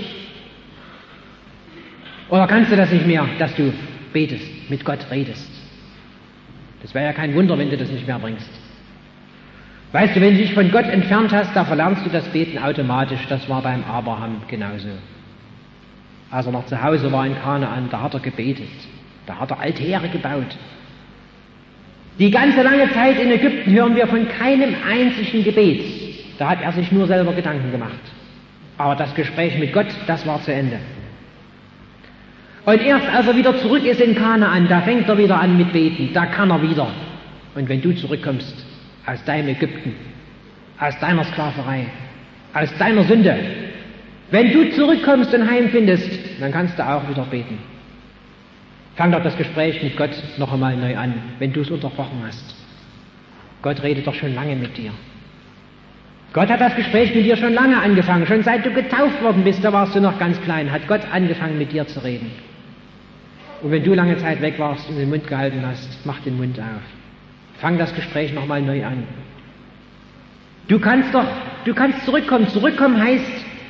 Oder kannst du das nicht mehr, dass du betest, mit Gott redest? Das wäre ja kein Wunder, wenn du das nicht mehr bringst. Weißt du, wenn du dich von Gott entfernt hast, da verlernst du das Beten automatisch. Das war beim Abraham genauso. Als er noch zu Hause war in Kanaan, da hat er gebetet. Da hat er Altäre gebaut. Die ganze lange Zeit in Ägypten hören wir von keinem einzigen Gebet. Da hat er sich nur selber Gedanken gemacht. Aber das Gespräch mit Gott, das war zu Ende. Und erst als er wieder zurück ist in Kanaan, da fängt er wieder an mit Beten. Da kann er wieder. Und wenn du zurückkommst aus deinem Ägypten, aus deiner Sklaverei, aus deiner Sünde, wenn du zurückkommst und heimfindest, dann kannst du auch wieder beten. Fang doch das Gespräch mit Gott noch einmal neu an, wenn du es unterbrochen hast. Gott redet doch schon lange mit dir. Gott hat das Gespräch mit dir schon lange angefangen. Schon seit du getauft worden bist, da warst du noch ganz klein, hat Gott angefangen mit dir zu reden. Und wenn du lange Zeit weg warst und den Mund gehalten hast, mach den Mund auf. Fang das Gespräch noch mal neu an. Du kannst zurückkommen. Zurückkommen heißt,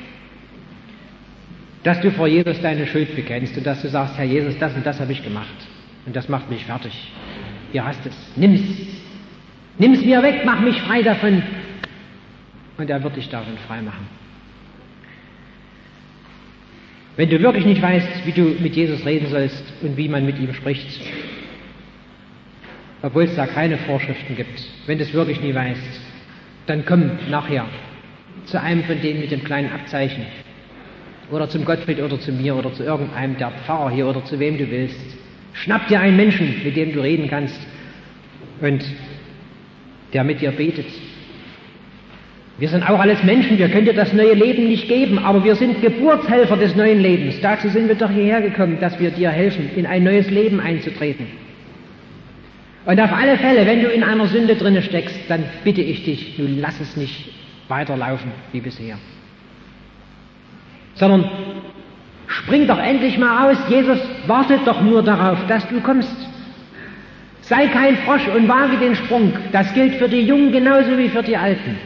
dass du vor Jesus deine Schuld bekennst und dass du sagst, Herr Jesus, das und das habe ich gemacht und das macht mich fertig. Hier hast es, nimm's. Nimm's mir weg, mach mich frei davon. Und er wird dich davon frei machen. Wenn du wirklich nicht weißt, wie du mit Jesus reden sollst und wie man mit ihm spricht, obwohl es da keine Vorschriften gibt, wenn du es wirklich nie weißt, dann komm nachher zu einem von denen mit dem kleinen Abzeichen oder zum Gottfried oder zu mir oder zu irgendeinem der Pfarrer hier oder zu wem du willst. Schnapp dir einen Menschen, mit dem du reden kannst und der mit dir betet. Wir sind auch alles Menschen, wir können dir das neue Leben nicht geben, aber wir sind Geburtshelfer des neuen Lebens. Dazu sind wir doch hierher gekommen, dass wir dir helfen, in ein neues Leben einzutreten. Und auf alle Fälle, wenn du in einer Sünde drinne steckst, dann bitte ich dich, du lass es nicht weiterlaufen wie bisher. Sondern spring doch endlich mal aus. Jesus wartet doch nur darauf, dass du kommst. Sei kein Frosch und wage den Sprung. Das gilt für die Jungen genauso wie für die Alten.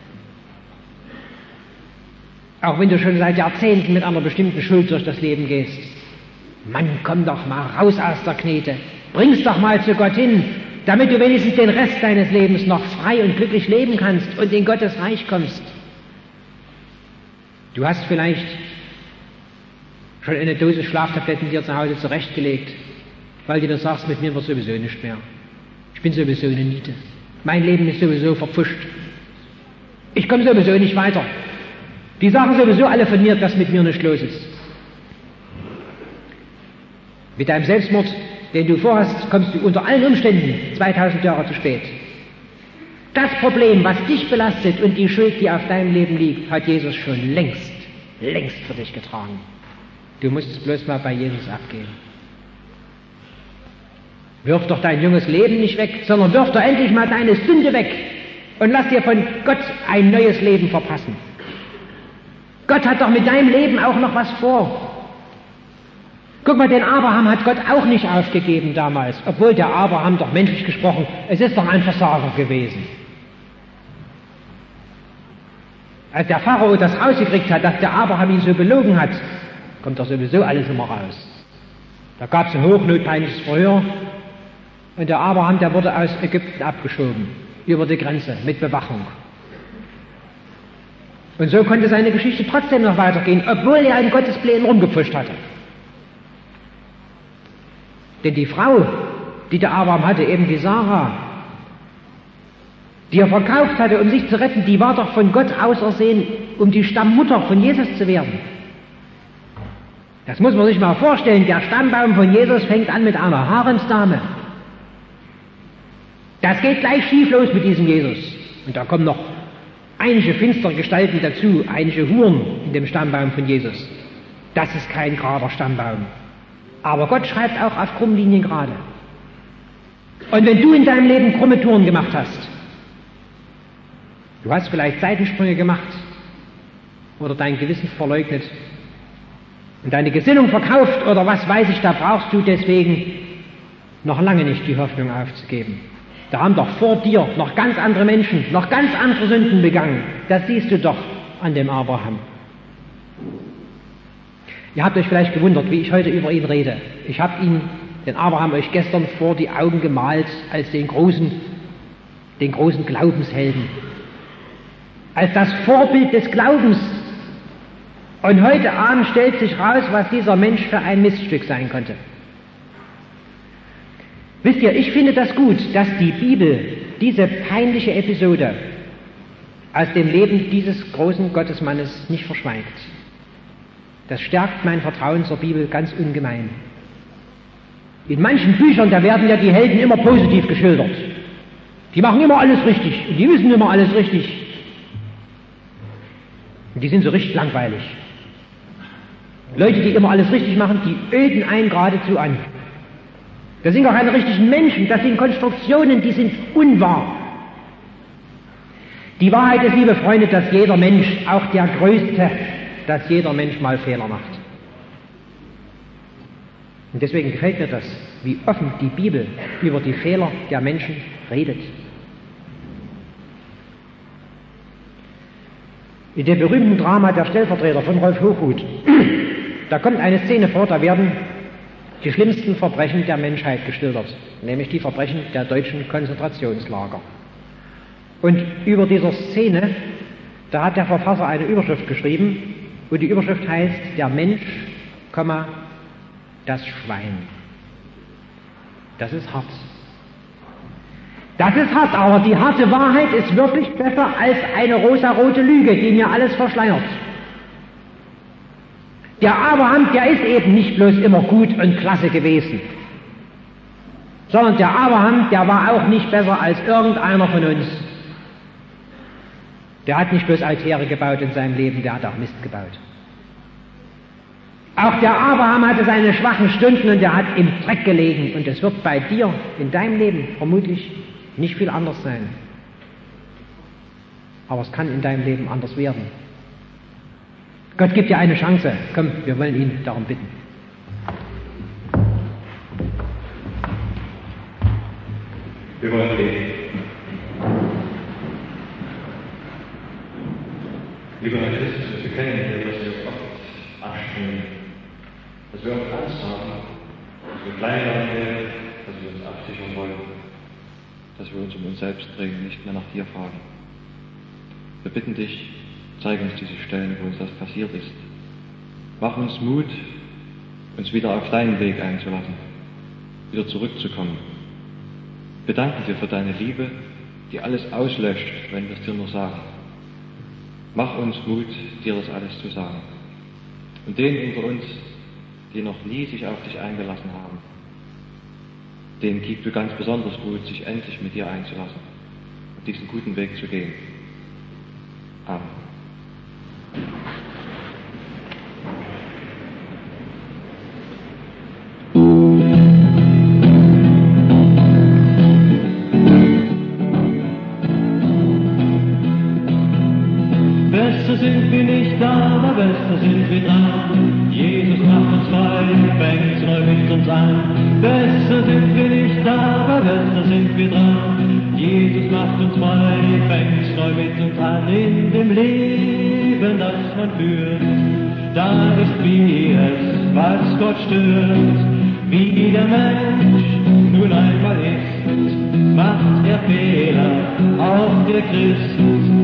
Auch wenn du schon seit Jahrzehnten mit einer bestimmten Schuld durch das Leben gehst. Mann, komm doch mal raus aus der Knete. Bring's doch mal zu Gott hin, damit du wenigstens den Rest deines Lebens noch frei und glücklich leben kannst und in Gottes Reich kommst. Du hast vielleicht schon eine Dose Schlaftabletten dir zu Hause zurechtgelegt, weil du dir sagst, mit mir wird sowieso nicht mehr. Ich bin sowieso eine Niete. Mein Leben ist sowieso verpfuscht. Ich komme sowieso nicht weiter. Die sagen sowieso alle von mir, dass mit mir nicht los ist. Mit deinem Selbstmord, den du vorhast, kommst du unter allen Umständen 2000 Jahre zu spät. Das Problem, was dich belastet und die Schuld, die auf deinem Leben liegt, hat Jesus schon längst für dich getragen. Du musst es bloß mal bei Jesus abgeben. Wirf doch dein junges Leben nicht weg, sondern wirf doch endlich mal deine Sünde weg und lass dir von Gott ein neues Leben verpassen. Gott hat doch mit deinem Leben auch noch was vor. Guck mal, den Abraham hat Gott auch nicht aufgegeben damals, obwohl der Abraham doch menschlich gesprochen, es ist doch ein Versager gewesen. Als der Pharao das rausgekriegt hat, dass der Abraham ihn so belogen hat, kommt doch sowieso alles immer raus. Da gab es ein hochnotpeinliches Verhör und der Abraham, der wurde aus Ägypten abgeschoben, über die Grenze mit Bewachung. Und so konnte seine Geschichte trotzdem noch weitergehen, obwohl er in Gottes Plänen rumgepfuscht hatte. Denn die Frau, die der Abraham hatte, eben die Sarah, die er verkauft hatte, um sich zu retten, die war doch von Gott ausersehen, um die Stammmutter von Jesus zu werden. Das muss man sich mal vorstellen, der Stammbaum von Jesus fängt an mit einer Haremsdame. Das geht gleich schief los mit diesem Jesus. Und da kommen noch einige finstere Gestalten dazu, einige Huren in dem Stammbaum von Jesus. Das ist kein gerader Stammbaum. Aber Gott schreibt auch auf Krummlinien gerade. Und wenn du in deinem Leben krumme Touren gemacht hast, du hast vielleicht Seitensprünge gemacht oder dein Gewissen verleugnet und deine Gesinnung verkauft oder was weiß ich, da brauchst du deswegen noch lange nicht die Hoffnung aufzugeben. Da haben doch vor dir noch ganz andere Menschen, noch ganz andere Sünden begangen. Das siehst du doch an dem Abraham. Ihr habt euch vielleicht gewundert, wie ich heute über ihn rede. Ich habe den Abraham euch gestern vor die Augen gemalt als den großen Glaubenshelden. Als das Vorbild des Glaubens. Und heute Abend stellt sich raus, was dieser Mensch für ein Miststück sein konnte. Wisst ihr, ich finde das gut, dass die Bibel diese peinliche Episode aus dem Leben dieses großen Gottesmannes nicht verschweigt. Das stärkt mein Vertrauen zur Bibel ganz ungemein. In manchen Büchern, da werden ja die Helden immer positiv geschildert. Die machen immer alles richtig und die wissen immer alles richtig. Und die sind so richtig langweilig. Leute, die immer alles richtig machen, die öden einen geradezu an. Das sind gar keine richtigen Menschen, das sind Konstruktionen, die sind unwahr. Die Wahrheit ist, liebe Freunde, dass jeder Mensch, auch der Größte, dass jeder Mensch mal Fehler macht. Und deswegen gefällt mir das, wie offen die Bibel über die Fehler der Menschen redet. In dem berühmten Drama Der Stellvertreter von Rolf Hochhuth, da kommt eine Szene vor, da werden die schlimmsten Verbrechen der Menschheit geschildert, nämlich die Verbrechen der deutschen Konzentrationslager. Und über dieser Szene, da hat der Verfasser eine Überschrift geschrieben, und die Überschrift heißt, der Mensch das Schwein. Das ist hart. Das ist hart, aber die harte Wahrheit ist wirklich besser als eine rosarote Lüge, die mir alles verschleiert. Der Abraham, der ist eben nicht bloß immer gut und klasse gewesen, sondern der Abraham, der war auch nicht besser als irgendeiner von uns. Der hat nicht bloß Altäre gebaut in seinem Leben, der hat auch Mist gebaut. Auch der Abraham hatte seine schwachen Stunden und der hat im Dreck gelegen. Und es wird bei dir in deinem Leben vermutlich nicht viel anders sein. Aber es kann in deinem Leben anders werden. Gott gibt dir eine Chance. Komm, wir wollen ihn darum bitten. Wir wollen beten. Lieber Herr Christus, wir kennen dir, dass wir oft anstrengen, dass wir oft Angst haben, dass wir klein werden, dass wir uns absichern wollen, dass wir uns um uns selbst drehen, nicht mehr nach dir fragen. Wir bitten dich, zeig uns diese Stellen, wo uns das passiert ist. Mach uns Mut, uns wieder auf deinen Weg einzulassen, wieder zurückzukommen. Wir danken dir für deine Liebe, die alles auslöscht, wenn wir es dir nur sagen. Mach uns Mut, dir das alles zu sagen. Und denen unter uns, die noch nie sich auf dich eingelassen haben, denen gib du ganz besonders Mut, sich endlich mit dir einzulassen und diesen guten Weg zu gehen. Amen. Besser sind wir nicht da, aber besser sind wir dran. Jesus macht uns frei, fängt neu mit uns an. Besser sind wir nicht da, aber besser sind wir dran. Jesus macht uns frei, fängt neu mit uns an. In dem Leben, das man führt, da ist wie es, was Gott stört. Wie der Mensch nun einmal ist, macht er Fehler, auch der Christ.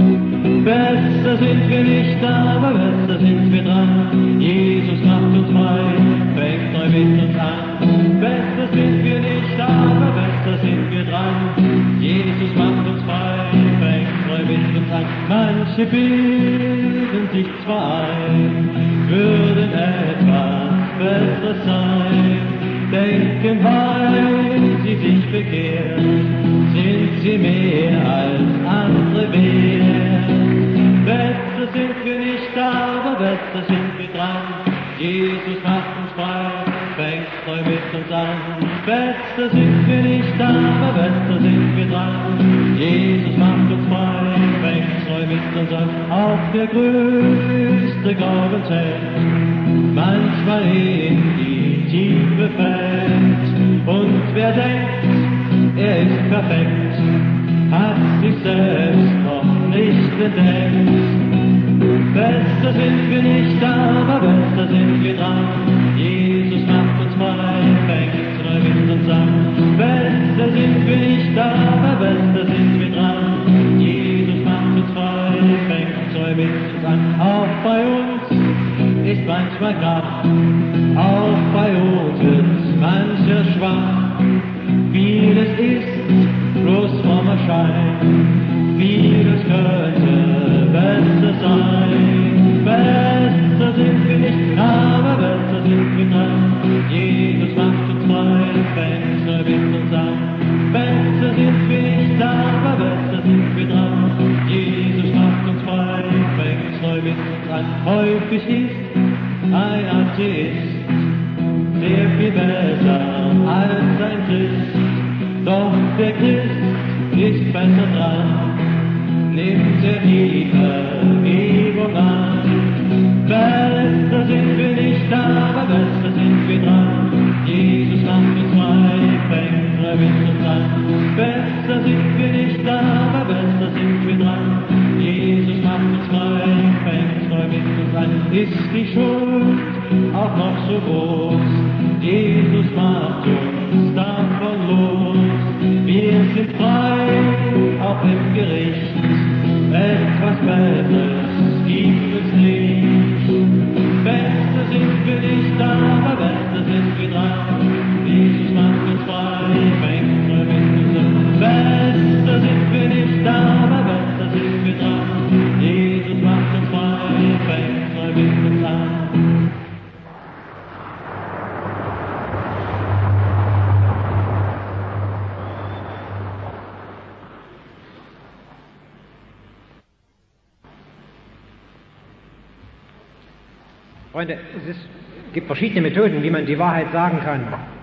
Besser sind wir nicht da, aber besser sind wir dran. Jesus macht uns frei, fängt neu mit uns an. Besser sind wir nicht da, aber besser sind wir dran. Jesus macht uns frei, fängt neu mit uns an. Manche bilden sich zwar ein, würden etwas Besseres sein, denken, weil sie sich bekehren, sind sie mehr als andere wert. Besser sind wir nicht da, aber besser sind wir dran. Jesus macht uns frei, fängt neu mit uns an. Besser sind wir nicht da, aber besser sind wir dran. Jesus macht uns frei, fängt neu mit uns an. Auch der größte Glaubensheld manchmal in die Tiefe fällt. Und wer denkt, er ist perfekt, hat sich selbst noch nicht entdeckt. Besser sind wir nicht da, aber besser sind wir dran. Jesus macht uns frei, fängt neu mit uns an. Besser sind wir nicht da, aber besser sind wir dran. Jesus macht uns frei, fängt neu mit uns an. Auch bei uns ist manchmal Kraft, auch bei uns wird mancher schwach. Vieles ist bloß frommer Schein, vieles könnte besser sein. Besser sind wir nicht, aber besser sind wir dran. Jesus macht uns frei, fängt neu mit uns an. Besser sind wir nicht, aber besser sind wir dran. Jesus macht uns frei, fängt neu mit uns an. Häufig ist ein Atheist sehr viel besser als ein Christ. Doch der Christ ist besser dran, nimmt er die Vergebung an. Besser sind wir nicht, aber besser sind wir dran. Jesus macht uns frei, fängt neu mit uns an. Besser sind wir nicht, aber besser sind wir dran. Jesus macht uns frei, fängt neu mit uns an. Ist die Schuld auch noch so groß, Jesus macht uns davon los. Wir sind frei, auch im Gericht, etwas Besseres gibt es nicht. Besser sind wir nicht da, Freunde, gibt verschiedene Methoden, wie man die Wahrheit sagen kann.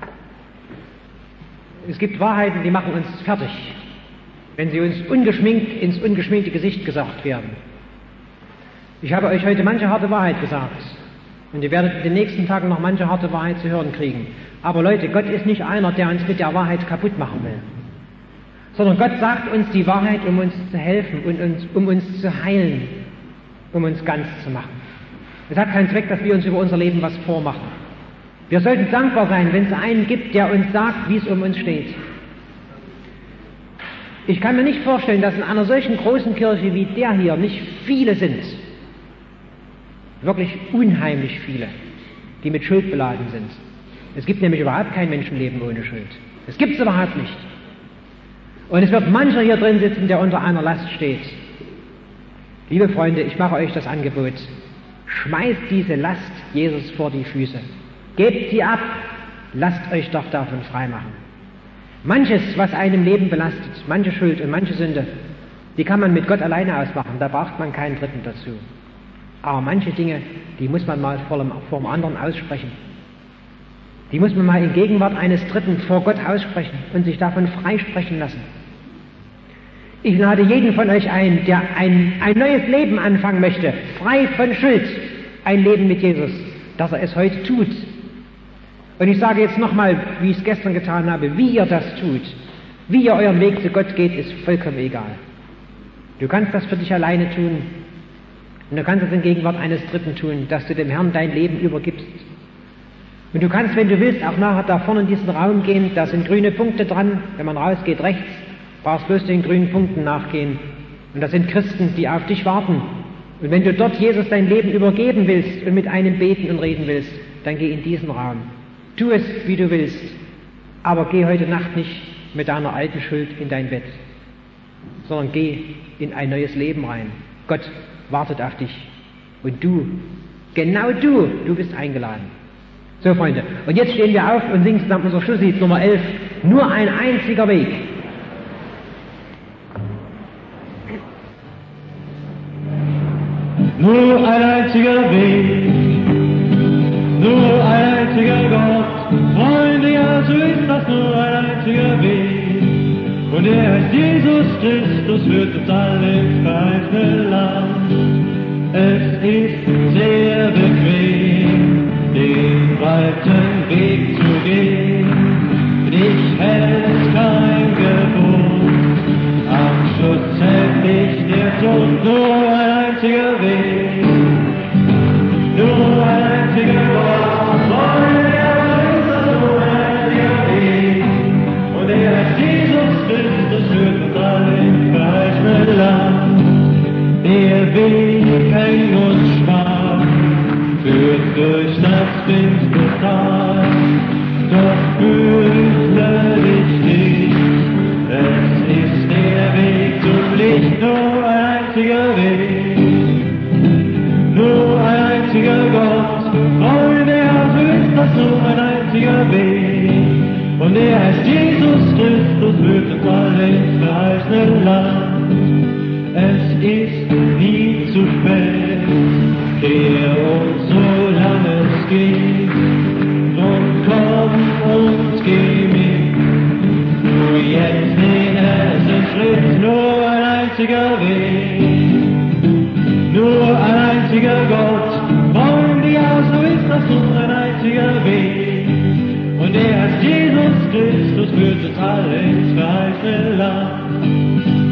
Es gibt Wahrheiten, die machen uns fertig, wenn sie uns ungeschminkt ins ungeschminkte Gesicht gesagt werden. Ich habe euch heute manche harte Wahrheit gesagt und ihr werdet in den nächsten Tagen noch manche harte Wahrheit zu hören kriegen. Aber Leute, Gott ist nicht einer, der uns mit der Wahrheit kaputt machen will, sondern Gott sagt uns die Wahrheit, um uns zu helfen und um uns zu heilen, um uns ganz zu machen. Es hat keinen Zweck, dass wir uns über unser Leben was vormachen. Wir sollten dankbar sein, wenn es einen gibt, der uns sagt, wie es um uns steht. Ich kann mir nicht vorstellen, dass in einer solchen großen Kirche wie der hier nicht viele sind, wirklich unheimlich viele, die mit Schuld beladen sind. Es gibt nämlich überhaupt kein Menschenleben ohne Schuld. Es gibt es überhaupt nicht. Und es wird mancher hier drin sitzen, der unter einer Last steht. Liebe Freunde, ich mache euch das Angebot. Schmeißt diese Last Jesus vor die Füße. Gebt sie ab. Lasst euch doch davon freimachen. Manches, was einem Leben belastet, manche Schuld und manche Sünde, die kann man mit Gott alleine ausmachen. Da braucht man keinen Dritten dazu. Aber manche Dinge, die muss man mal vor dem anderen aussprechen. Die muss man mal in Gegenwart eines Dritten vor Gott aussprechen und sich davon freisprechen lassen. Ich lade jeden von euch ein, der ein neues Leben anfangen möchte, frei von Schuld, ein Leben mit Jesus, dass er es heute tut. Und ich sage jetzt nochmal, wie ich es gestern getan habe, wie ihr das tut, wie ihr euren Weg zu Gott geht, ist vollkommen egal. Du kannst das für dich alleine tun und du kannst es in Gegenwart eines Dritten tun, dass du dem Herrn dein Leben übergibst. Und du kannst, wenn du willst, auch nachher da vorne in diesen Raum gehen, da sind grüne Punkte dran, wenn man rausgeht rechts, brauchst bloß den grünen Punkten nachgehen. Und das sind Christen, die auf dich warten. Und wenn du dort Jesus dein Leben übergeben willst und mit einem beten und reden willst, dann geh in diesen Raum. Tu es, wie du willst, aber geh heute Nacht nicht mit deiner alten Schuld in dein Bett, sondern geh in ein neues Leben rein. Gott wartet auf dich. Und du, genau du bist eingeladen. So, Freunde, und jetzt stehen wir auf und singen zusammen unser Schlusslied Nummer 11, nur ein einziger Weg. Nur ein einziger Weg, nur ein einziger Gott, Freunde, ja, so ist das, nur ein einziger Weg. Und er heißt Jesus Christus, führt uns alle ins verheißene Land. Es ist sehr bequem, den weiten Weg zu gehen. Dich hält kein Gebot, am Schluss hält dich der Tod. Nur ein einziger Weg, nur ein einziger Gott, Freunde, ja, ist das nur ein einziger Weg. Und er ist Jesus Christus, führt uns alle ins verheißene Land. Der Weg eng und schmal führt durch das finstere Tal, doch fürchte dich nicht, es ist der Weg zum Licht, nur ein einziger Weg, nur ein einziger Gott, Freunde, ja, so ist das, nur ein einziger Weg, und er heißt Jesus Christus, führt uns alle ins verheißene Land. Es ist nie zu spät, kehr uns, solange es geht, drum komm und geh mit, nur jetzt den ersten Schritt, nur ein einziger Weg, nur ein einziger Gott, Freunde, ja, so ist das, nur ein einziger Weg, und er heißt Jesus Christus, führt uns alle ins verheißene Land.